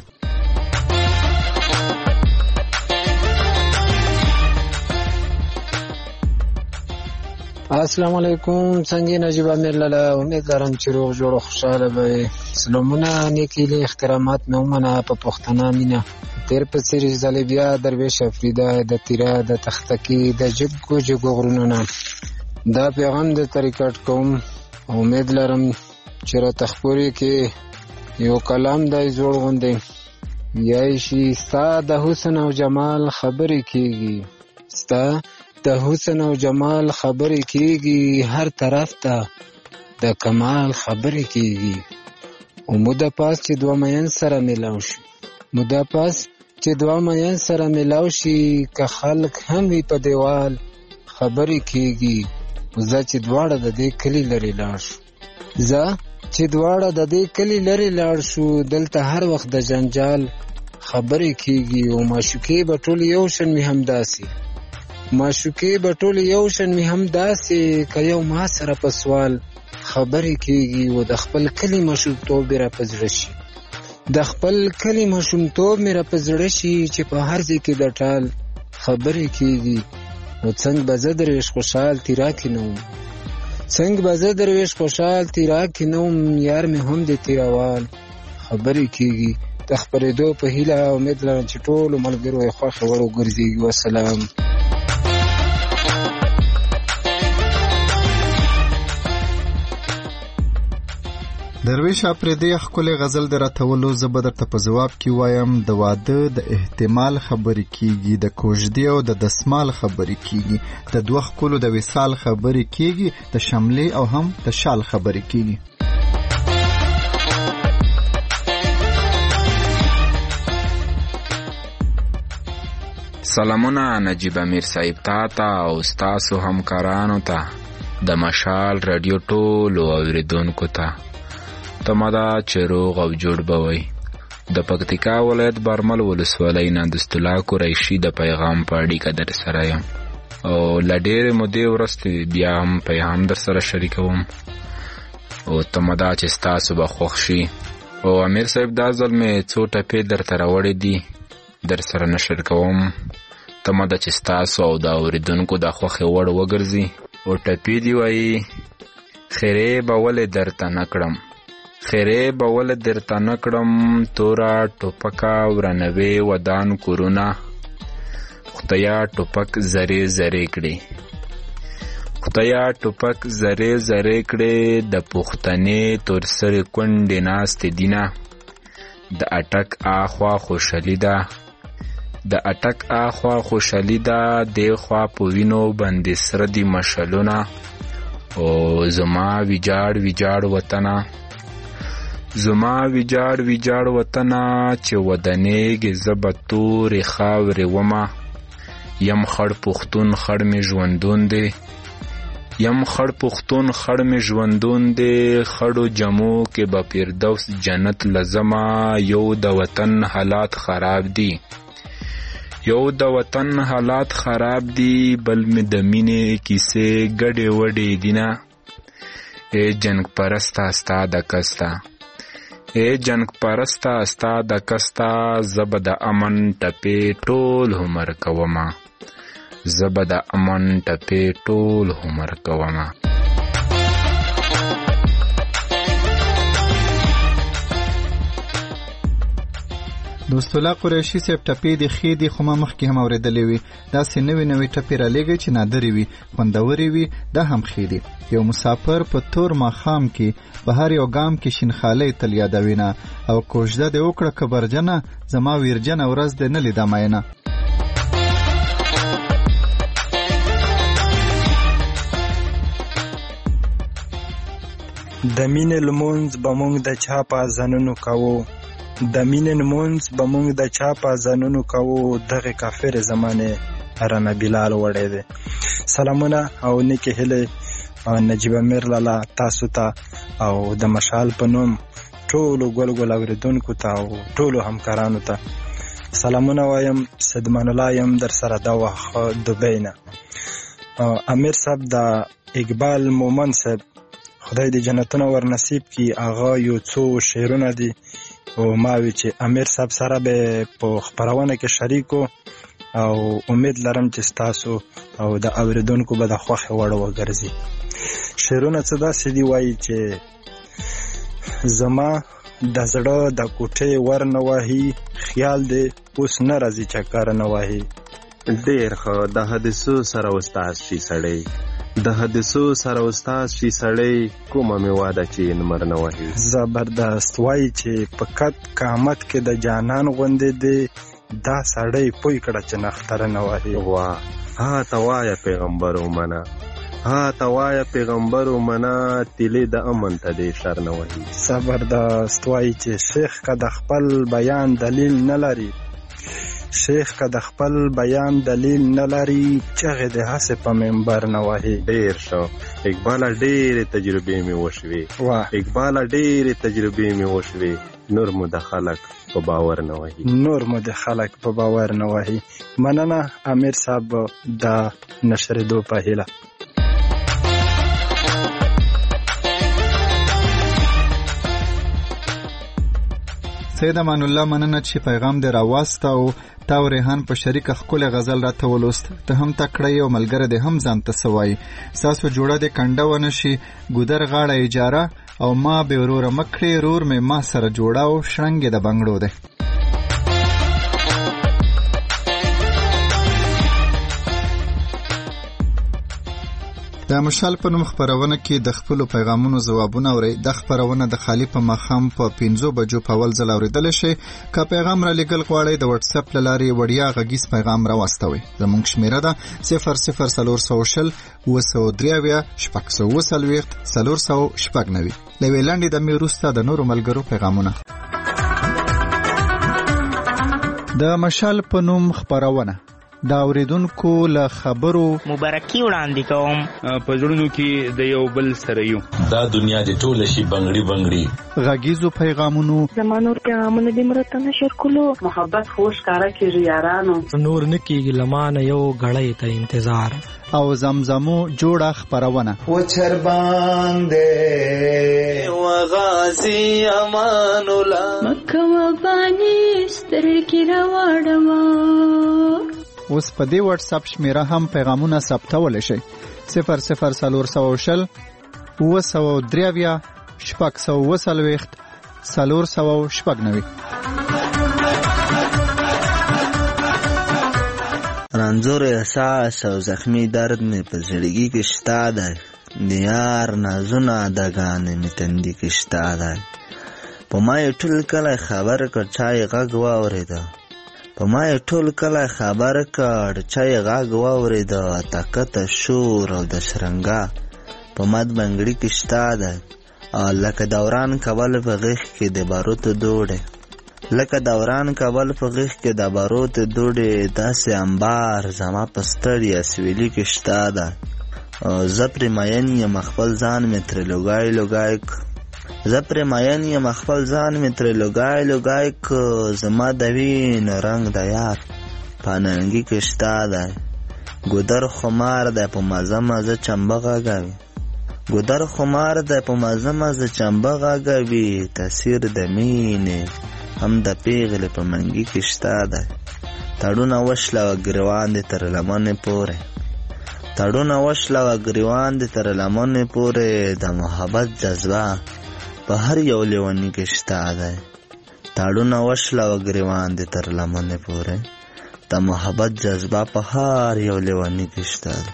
السلام علیکم څنګه نجیب امیر لاله امید لرم چې روغ جوړ او خوشاله به سلامونه نیکیلي احترامات مې ومنه په پښتنه مینه تیر په سری ځلې بیا درویش افریده د تیرا د تختکی د جګو جګو غرونو نه دا پیغام د طریقټ کوم امید لرم چې را تخپوري کې یو کلام دای جوړ غوندې یای شي ستا د حسن او جمال خبرې کیږي ستا د حسن او جمال خبرې کیږي هر طرف ته د کمال خبرې کیږي او موده پاس چې دوه مین سره ملاو شي موده پاس چې دوه مین سره ملاو شي که خلک هم وي په دیوال خبرې کیږي زه چې دواړه د دې کلی لري لاړ شو زه چې دواړه د دې کلی لري لاړ شو دلته هر وخت د جنجال خبرې کیږي او معشوقې به ټول یو شان مې همداسې معشوقې به ټول یو شان مې همداسې که یو ما سره په سوال خبرې کیږي او د خپل کلی مشوقتوب را په زړه شي د خپل کلی ماشومتوب مې را په زړه شي چې په هر ځای کې د ټال خبرې کېږي. نو څنګه به زه درویش خوشحال تیرا کې نه وم څنګه به زه درویش خوشحال تیرا کې نه وم یار مې هم د تیراوال خبرې کېږي. د خپرېدو په هیله امید لرم چې ټولو ملګرو یې خوښې وړ وګرځېږي. والسلام.
درویش اپریدي ښکلې غزل در اتولو زه به درته په ځواب کې وایم د واده د احتمال خبرې کېږي، د کوژدې او د دسمال خبرې کېږي، د دوه ښکلو د وصال خبرې کېږي، د شملې او هم د شال خبرې کېږي.
سلامونه نجیب امیر صاحب تا ته او ستاسو همکارانو ته د مشال رادیو ټولو اوریدونکو ته تمدا چې روغ او جوړ بوي. د پکتیکا ولایت برمل ولسوالۍ نه د استلا قریشي د پیغام په اړیکه در سره یم او له ډېرې مودې وروسته بیا هم پیغام در سره شریکوم او تمدا چې ستاسو به خوښ شي. او امیر صاحب دا ځل مې څو ټپې درته راوړې دي در سره نشر کوم. تمدا چې ستاسو او د اوریدونکو د خوښې وړ وګرځي. او ټپې دی وایي خیرې به ولې درته نه کړم خیرې به ولې درته نه کړم توره ټوپکه ورانوي ودان کورونه خدایا ټوپک زرې زرې کړي خدایا ټوپک زرې زرې کړي د پښتنې تور سرې کونډې ناستې دینه د اټک اخوا خوشحالي ده د اټک اخوا خوشحالي ده دی خوا په وینو باندې سره دي مشلونه او زما ویجاړ ویجاړ وطنه زما ویجاړ ویجاړ وطنه چې ودانېږي زه به تورې خاورې ومه یم خړ پښتون خړ مې ژوندون دی یم خړ پښتون خړ مې ژوندون دی خړو جمو کې به فردوس جنت لزما یو د وطن حالات خراب دي یو د وطن حالات خراب دي بل مې د مینې کیسې ګډې وډې دینه ای جنگ پرسته ستا د کسته ای جنگ پرسته ستا د کسته زه به د امن ټپې ټول عمر کومه زه به د امن ټپې ټول عمر کومه.
دوست الله قریشي صاحب ټپې د خې دي خو ما مخکې هم اورېدلې وي. داسې نوې نوې ټپې رالیږي چې نادرې وي خوندورې وي دا هم خې دي. یو مسافر په تور ماښام کې په هر یو ګام کې شینخالۍ تل یادوینه او کوژده دې وکړه کبرجنه زما ویرجنه ورځ دې نه لیده مینه.
د مینې لمونځ به مونږ د چا په اذانونو کوو د مینې لمونځ به مونږ د چا په اذانونو کوو دغه کافر زمانه رانه بلال وړی دی. سلامونه او نیکې هیلې نجیب امیر لالا تاسو ته او د مشال په نوم ټولو ګل ګل اوریدونکو ته او ټولو همکارانو ته سلامونه وایم. صدمان الله یم در سره دا وخت دبی نه. امیر صاحب د اقبال مومن صاحب خدای دې جنتونه ور نصیب کی هغه یو څو شعرونه دي او ما وی چې امیر صاحب سره به په خبرونه کې شریکو او امید لرم چې تاسو او د اوریدونکو به د خوښ وړ وګرځي. شعرونه څه داسې دی وایي چې زما د زړه د کوټې ور نه وهي خیال دې اوس نه راځي چکر نه وهي
ډېر ښه د حدیثو سره استاد شي سړی د حدیثو سره استاد شي سړی کومه مې واده چې نمر نه وهي
زبردست وایي چې په کټ قامت کې د جانان غوندې دی دا سړی پوی کړه چې نختره نه وهي.
واه ها ته وایه پیغمبر ومنه ها ته وایه پیغمبر ومنه تیلې د امن ته دې شر نه وهي.
زبردست وایي چې شیخ که د خپل بیان دلیل نه لري شیخ که د خپل بیان دلیل نه لري چغې د هسې په منبر نه وهي.
ډېر ښه اقباله ډېرې تجربې مې وشوې اقباله ډېرې تجربې مې وشوې نور مو د خلک په باور نه وهي
نور مو د خلک په باور نه وهي. مننه امیر صاحب د نشرېدو په هیله.
سید امان الله مننه چې پیغام دې راواست او تا او ریحان په شریکه ښکلی غزل راته ولوست. ته هم تکړه او ملګری دې هم ځان ته څه وایي. ستاسو جوړه دې کنډه ونه شي، ګودر غاړه اجاره او ما بې وروره مه کړې، رور مې ما سره جوړه او شرنګ یې د بنګړو دی. د مشال په نوم خپرونه کې د خپلو پیغامونو ځوابونه اورئ. د خپرونه د خالی په ماښام په پنځو بجو په اول ځل اورېدلی شئ. که پیغام را لیږل غواړئ د وټس اپ له لارې وړیا غږیز پیغام راواستوئ. زموږ شمېره ده صفر صفر څلور سوه شل اوه سوه درې اویا شپږ سوه اوه څلوېښت څلور سوه شپږ نوي. له یوې لنډې دمې وروسته د نورو ملګرو پیغامونه. د مشال په نوم خپرونه د اوریدونکو له خبرو
مبارکي وړاندې کوم.
په زړونو کې د یو بل سره یو.
دا دنیا د ټول شي بنگړي بنگړي.
غږیزو پیغامونو
زمانور پیغامونه دې مرته نشر کولو.
محبت خوش کارا کیږي یارانو.
نور نکیږي لمانه یو غړې ته انتظار.
او زمزمو جوړه خپرونه.
و چر باندې
و غازی امان الله
مکه و بانی سترګې راوړم.
اوس په دې واتس اپ شمیره هم پیغامونه ثبتولی شئ. صفر صفر څلور سوه شل اوه سوه درې اویا شپږ سوه اوه څلوېښت څلور سوه شپږ نوي.
رنځور احساس او زخمی درد مې په زړګي کې شته دی. د یار نازونه اداګانې مې تندي کې شته دی. په ما یې ټول کلی خبر کړ چا یې غږ واورېده. په ما یې ټول کلی خبر کړ چا یې غږ واورېده. طاقته شور او د شرنګا په مد بنګړي کې شته دی. لکه دوران کول په غیږ کې د باروتو دوړې. لکه دوران کول په غیږ کې د باروتو دوړې. داسې انبار زما په ستړي اسویلي کې شته دی. زه پرې مین یم خپل ځان مې ترې لوګای لوګای زه پرې مین یم خپل ځان مې ترې لوګای لوګای که. زما د وینو رنګ د یار په ننګي کې شته دی. ګودر خمار دی په مزه مزه چمبه غږوي. ګودر خمار دی په مزه مزه چمبه غږوي. تاثیر د مینې هم د پیغلې په منګي کې شته دی. تړونه وشله و ګریوان دې تر لمنې پورې. تړونه وشله و ګریوان دې تر لمنې پورې. د محبت جذبه په هر یو لیوني کې شته دی. تړونه وشله و ګریوان دې تر لمنې پورې. د محبت جذبه په هر یو لیوني کې شته دی.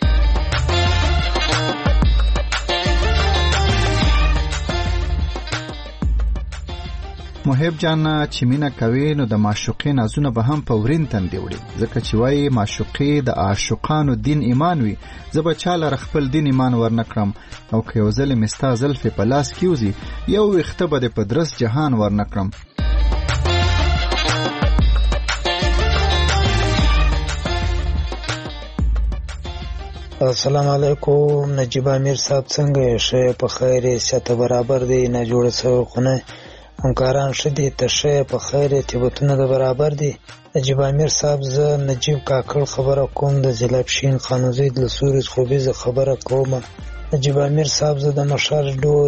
محب جان چې مینه کوي نو د معشوقې نازونه به هم په ورین تندې وړي. ځکه چې وایي معشوقې د عاشقانو دین ایمان وي. زه به چا لره خپل دین ایمان ورنه کړم. او که یو ځلې مې ستا زلفې په لاس کې وځي یو ویښته به دې په درس جهان ورنه کړم.
السلام علیکم. نجیب امیر صاحب څنګه یې؟ ښه په خیر یې؟ سیاته برابر دی نه جوړه سوی خونه همکاران ښه دي. ته ښه په خیر یې؟ تیبتونه د برابر دي. نجیب امیر صاحب زه نجیب کاکړ خبره کوم د ضلع پښین خانوزید له سوري خوبي زه خبره کوم. نجیب امیر صاحب زه د مشال ډود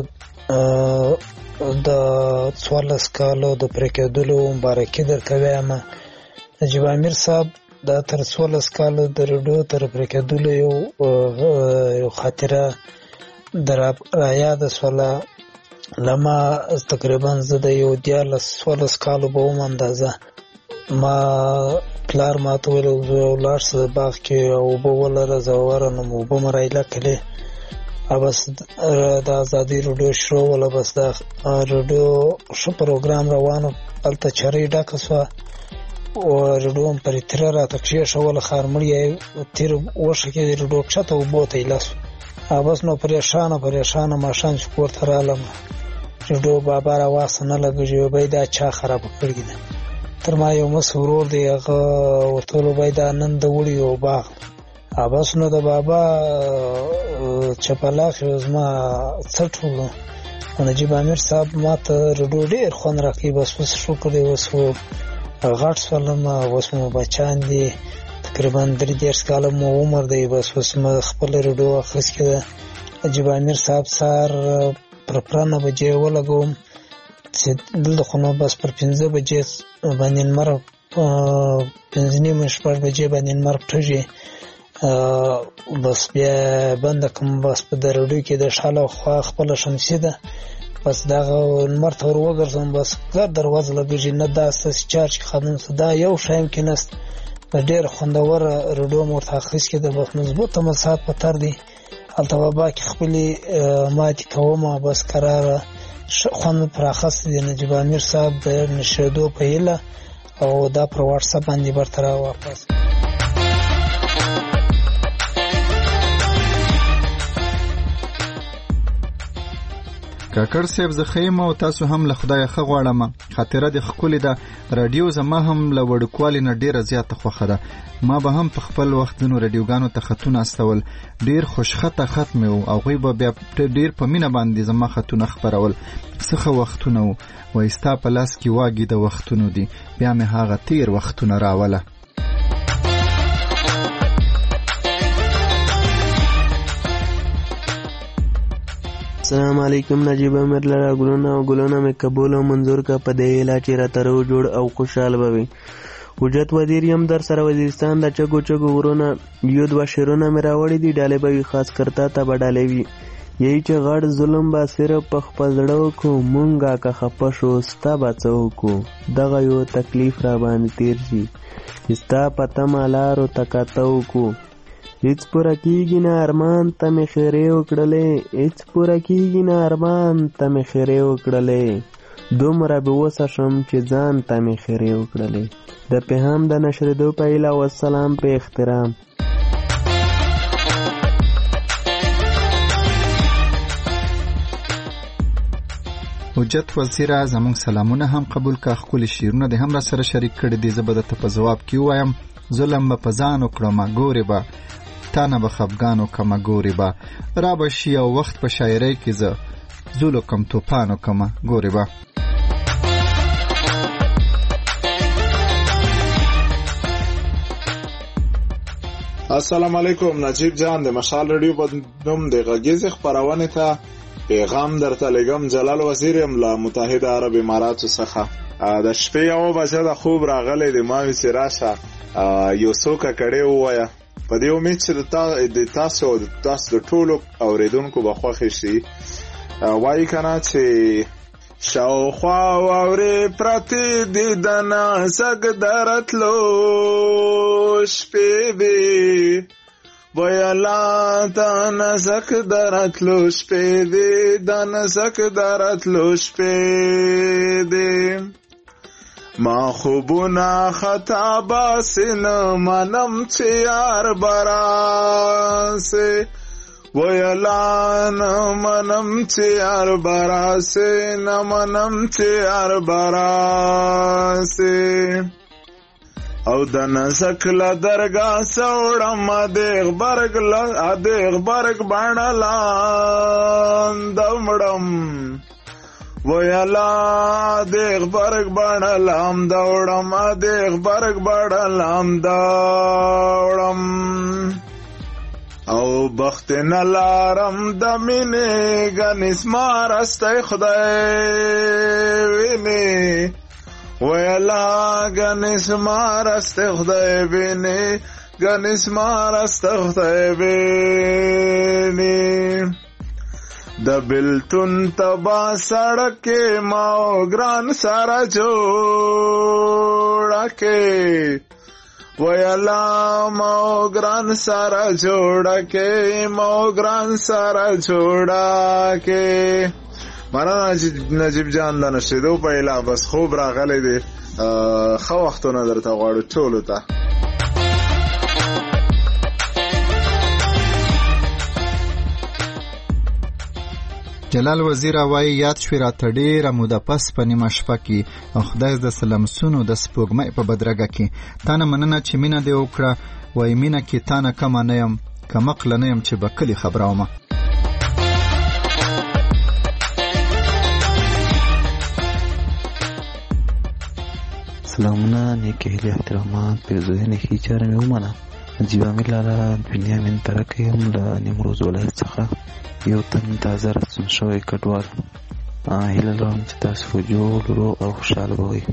د څوارلس کالو د پرې کېدلو مبارکي درکویم. نجیب امیر صاحب دا تر څوارلس کالو د رډو تر پرې کېدلو یو خاطره در رایاده شوله. لما تقریبا زه د یو دیارلس څوارلس کالو به وم اندازه. ما پلار ما ته ویل ولاړ شه باغ کې اوبه ولره زه ورنم اوبه مې رایله کړې. بس د ازادي رډیو شروع وله. بس د رډیو ښه پروګرام روانو. هلته چرۍ ډکه شوه. رډیو هم پرې تیره راته کښېښوله. خارمړی تیر وښه کې د رډیو کښته اوبو ته ایله شو. بس نو پریشانه پریشانه ماښام چې کور ته رالم رډیو بابا راواسته نه لګېږي. وایي دا چا خرابه کړې ده. تر ما یو مس ورور دی هغه ورته ویل وایي دا نن د وړي یو باغ. بس نو د بابا چپلاخ یې زما څټ وو. نجیب امیر صاحب ما ته رډیو ډېر خوند راکوي. بس اوس شکر دی اوس غټ شولم. اوس مو بچیان دي تقریبا درې دېرش کاله مو عمر دی. بس اوس مې خپله رډیو اخیستې ده. نجیب امیر صاحب سهار پر پرانه بجې ولګوم چې چې دلته خو نو بس پر پنځه بجې باندې لمر پنځه نیمې شپږ بجې باندې لمر پټېږي، بس بیا بنده کوم بس په درډو کې د شاله خوا خپله شمسي ده، بس دغه لمر ته ور وګرځم بس ګر دروازه لګېږي، نه دا ستاسې چارج خدم څه دا یو شی هم کې نست، په ډېره خوندوره رډو مې ورته اخیستې ده، بس مضبوطه مساحت په تر دی. هلته بابا کې خپلې ماتې کومه، بس قراره خوند مې پر اخیستی دی نجیب امیر صاحب د نشرېدو په هیله، او دا پر واټساپ باندې برته را واپس.
کاکړ صاحب زه ښه یم او تاسو هم له خدایه ښه غواړم. خاطره دې ښکلې ده. راډیو زما هم له وړوکوالي نه ډېره زیاته خوښه ده. ما به هم په خپل وخت ځینو راډیوګانو ته خطونه استول، ډېر خوشخطه خط مې و، هغوی به بیا ډېر په مینه باندې زما خطونه خپرول. څه ښه وختونه و، وایي ستا په لاس کې واګي د وختونو دي، بیا مې هغه تیر وختونه راوله.
السلام علیکم. نجیب امیر لرا ګلونه او ګلونه مې قبول او منظور کا په دې علاج را ترو جوړ او خوشاله بوي. حجت وزیر یم در سره وزیرستان د چګو چګو ورونه یو دوا شیرونه مې راوړي دي، ډالې به خاص کرتا ته بډالې وي. یی چې غړ ظلم با صرف په خپل ډړو کو مونږه کا خپه شو ستا بچو کو، دغه یو تکلیف را باندې تیر شي ستا پته مالارو تکاتو کو. هیڅ پوره کیږي نه ارمان ته مې خیرې وکړلې، هیڅ پوره کیږي نه ارمان ته مې خیرې وکړلې، دومره به وسه شم چې ځان ته مې خیرې وکړلې. د پیغام د نشرېدو په هیله والسلام په احترام.
حجت وزیره زمونږ سلامونه هم قبول کا، ښکلي شعرونه دې هم را سره شریک کړي دي. زه به درته په ځواب کې ووایم ظلم به په ځان وکړمه ګورې به، تا نه به خفګان وکړمه ګورې به، را به شي یو وخت په شاعرۍ کې زه زولو کم توپان وکړمه ګورې به.
السلام علیکم. نجیب جان د مشال رادیو په نوم د غږیزې خپرونې ته پیغام درته لګم. جلال وزیر یم له متحده عرب اماراتو څخه. د شپې یوه بجه د خوب راغلی د ما وي چې راشه یو څو ککړې ووایه، په دې امید چې د تاسو او د تاسو د ټولو اورېدونکو به خوښې شي. وایي که نه چې شاوخوا واورې پرتې دي د نازک د راتلو شپې دي، ویلا د نازک د راتلو شپې دي، د نازک د راتلو شپې دي. ما خوبونه خطا باسې نه منم چې یار براسې، ویلا نه منم چې یار براسې، نه منم چې یار براسې. او د نازک له درګاه سوړم ادېغ برګ ادېغ برګ باڼه لاندې مړم، ویلا ادېغ برګ باڼه لاندې وړم، ادېغ برګ باڼه لاندې وړم. او بخت نه لارم د مینې ګنې زما رستی خدای وینې، ویلا ګنې زما رستی خدای وینې، ګنې زما رستی خدای وینې. د بلتون تبا سړکې ما او ګران سره جوړه کې، ویلا ما او ګران سره جوړه کې، ما او ګران سره جوړه کې. مننه نجیب جان د نشرېدو په هیله بس خوب راغلی دی. ښه وختونه درته غواړو ټولو ته.
جلال وزیر وایي یاد شوې راته ډېره موده پس په نیمه شپه کې، او خدای د سلمسونو د سپوږمۍ په بدرګه کې. تا نه مننه چې مینه دې وکړه، وایي مینه کې تا نه کمه نه یم، کمقله نه یم چې به کلي خبره ومه.
سلامونه، نیکې هیلې، احترامات، پیرزوینې ښې چاره مې ومنه. نجیب امیر لاله بنیامین ترکی یم له نیمروز ولایت څخه، یو تن تازه رسم شوی کډوال. هیله لرم چې تاسو جوړ روغ او خوشحاله به وئ.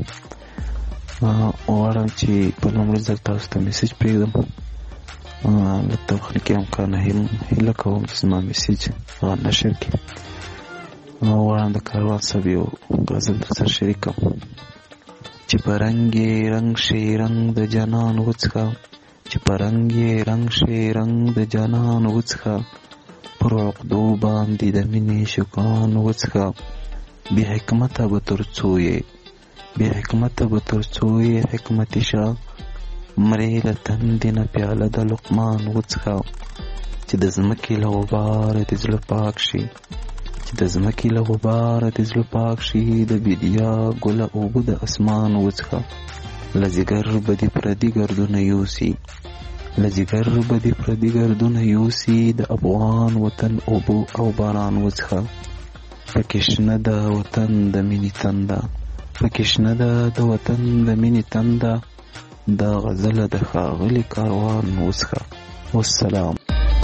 غواړم چې په لومړي ځل تاسو ته میسیج پرېږدم. له تخنیکي امکانه هیله کوم چې زما میسیج هغه نشر کړي. غواړم د کاروان صاحب یو غزل درسره شریک کړم چې په رنګ یې رنګ شي رنګ د جانان وڅښه، چې په رنګ یې رنګ شي رنګ د جانان وڅښه، پر عقدو باندې د مینې شکان وڅښه. بې حکمته به تر څو یې بې حکمته به تر څو یې حکمتي شه، مرې له تندې نه پیاله د لقمان وڅښه. چې د ځمکې له غباره د زړه پاک شي، چې د ځمکې له غباره د زړه پاک شي، د بیدیا ګله اوبه د اسمان وڅښه. له ځیګر به دې پردي ګردونه یوسي، له ځیګر به دې پردي ګردونه یوسي، د افغان وطن اوبو او باران وڅښه. پکې شنه د وطن د مینې تنده، پکې شنه ده د وطن د مینې تنده، دا غزله د ښاغلي کاروان وڅښه. والسلام.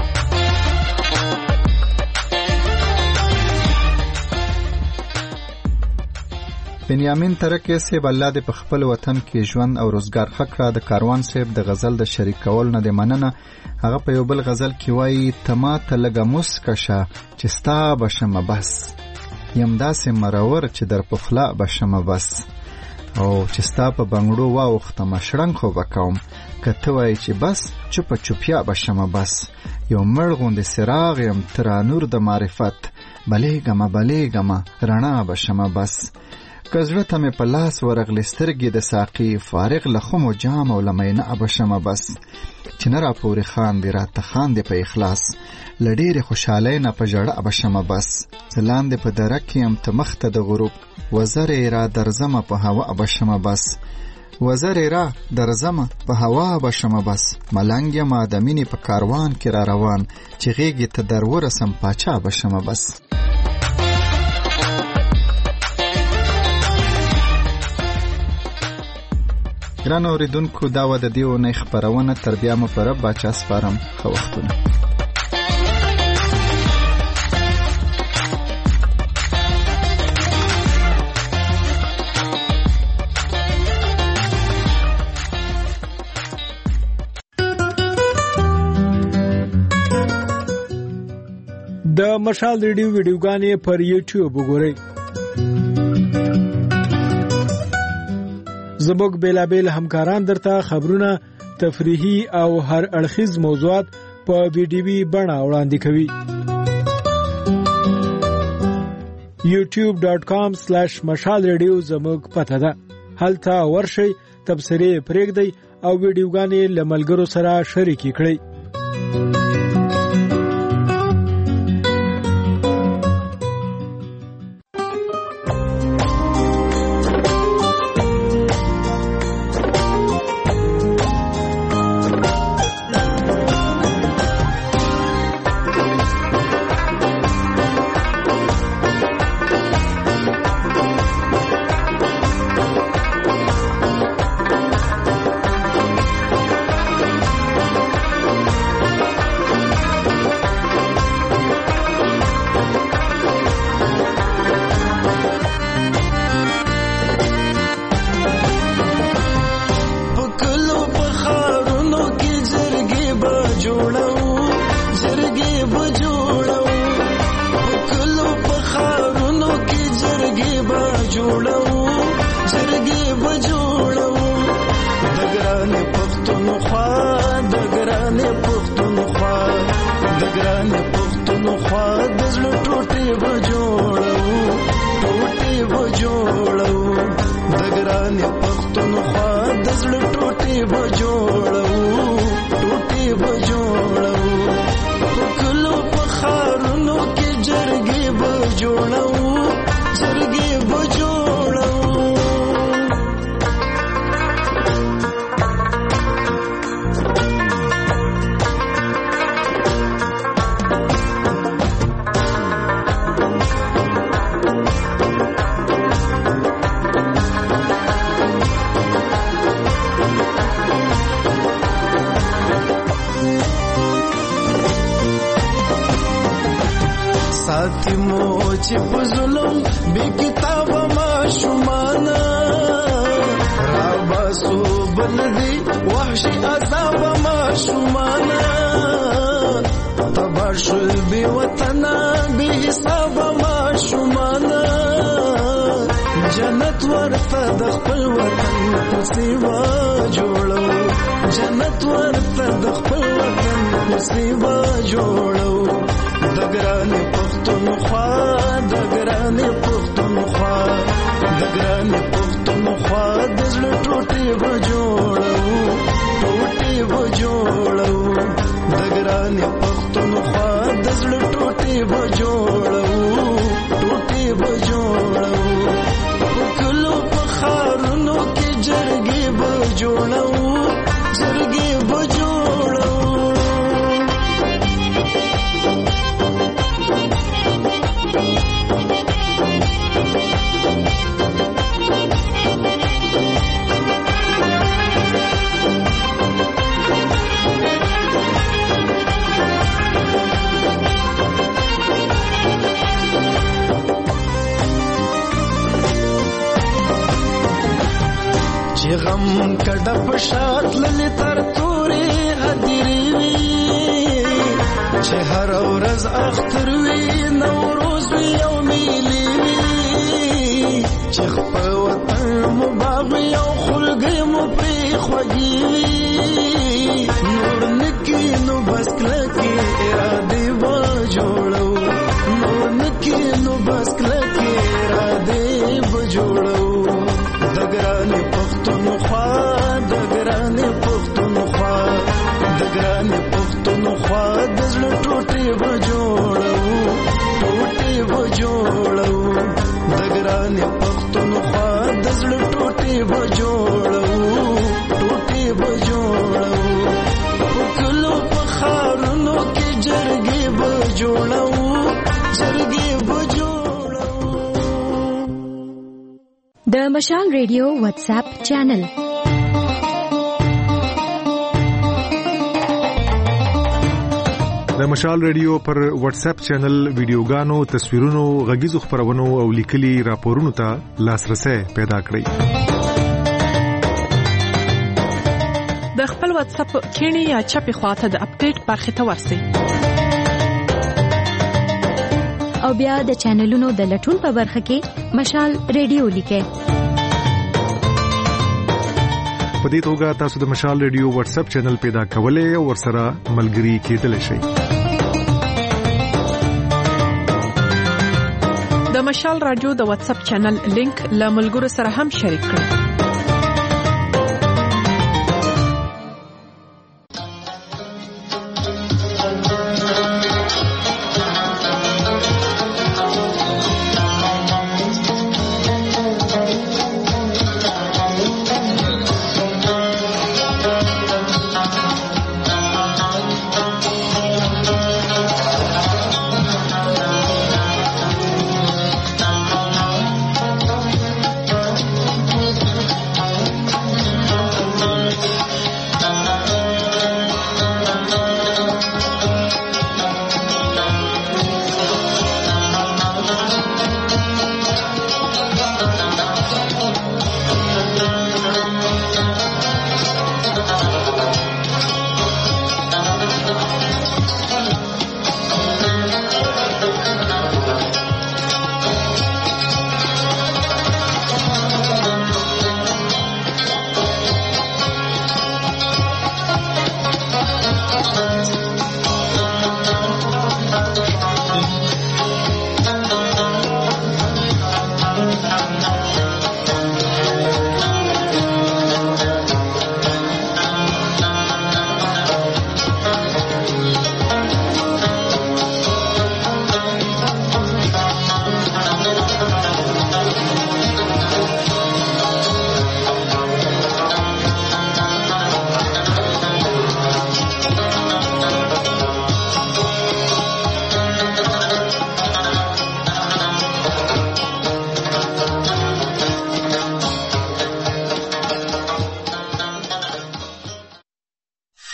بنیامین ترکی صاحب الله دې په خپل وطن کې ژوند او روزګار ښه کړه. د کاروان صاحب د غزل د شریک کول نه د مننه. هغه په یو بل غزل کې وایي ته ماته لږه مسکه شه چې ستا به شمه بس، یم داسې مرور چې در پخلا به شمه بس، او چې ستا په بنګړو واوښتمه شړنګ خو به کوم، که ته وایې چې بس چوپه چوپیا به شمه بس، یو مړ غوندې څراغ یم ته را نور د معرفت، بلیږمه بلیږمه رڼا به شمه بس. که زړه ته مې په لاس ورغلې سترګې د ساقي، فارغ له خمو جام او له مینا به شمه بس، چې نه را پورې خاندې راته خاندې په اخلاص، له ډېرې خوشحالۍ نه په ژړا به شمه بس. زه لاندې په دره کې یم ته مخته د غروب، وزرې را درځمه په هوا به شمه بس، وزرې را درځمه په هوا به شمه بس. ملنګ یمه د مینې په کاروان کې را روان، چې غېږې ته در ورسم پاچا به شمه بس. ګران اوریدونکو، دا وه د دې اونۍ خپرونه. تر بیا مو په رب باچا سپارم. ښه وختونه.
د مشال ریډیو ویډیوګانې پر یوټیوب وګورئ. زموږ بیلابیل همکاران درته خبرونه، تفریحي او هر اړخیز موضوعات په ویډیوي بڼه وړاندې کوي. یوټیوب ډاٹ کام سلیش مشال ریډیو زموږ پته ده. هلته ورشئ، تبصرې پرېږدئ او ویډیوګانې له ملګرو سره شریکې کړئ.
یتیمو چې په ظلم بې کتابه ماشومانه راباسو بل دي وحشي عذابه ماشومانه تبار شول بې وطنه بې حسابه ماشومانه جنت ورته د خپل وطن کوڅې جوړو جنت ورته د خپل وطن کوڅې جوړو د ګرانې پښتونخوا د ګرانې پښتونخوا د ګرانې پښتونخوا د زړه ټوټې به جوړو ټوټې به جوړو د ګرانې پښتونخوا د زړه ټوټې به جوړو ټوټې به جوړو په کلو په ښارونو کې جرګې به جوړو جرګې به جوړو چې غم کډه په شات للی تر تورې هدیرې وي چې هر ورځ اختر وي نوروز وي او میلې وي چې خپل وطن مو باغ وي او خلګۍ مو پرې خوږې وي نور نکي نو بس کلکې ارادې به جوړو نور نکي نو بس کلکې ارادې به جوړو د ګرانې پښتونخوا د ګرانې پښتونخوا د ګرانې پښتونخوا د زړه ټوټې به جوړو ټوټې به جوړو د ګرانې پښتونخوا د زړه ټوټې به جوړو ټوټې به جوړو په کلو په ښارونو کې جرګې به جوړو جرګې به جوړو.
د مشال ریډیو واتس اپ چینل
د مشال ریډیو پر واتس اپ چینل ویډیوګانو، تصویرونو، غږیزو خبرونو او لیکلي راپورونو ته لاسرسي پیدا کړئ.
د خپل واتس اپ کینی یا چپی خواته د اپډیټ برخه ته ورسئ
او بیا د چینلونو د لټون په برخه کې مشال ریډیو لیکئ.
په دې توګه تاسو د مشال ریډیو واتس اپ چینل پیدا کولای او ورسره ملګري کېدلی شئ.
د مشال رادیو د واتس اپ چینل لینک له ملګرو سره هم شریک کړئ.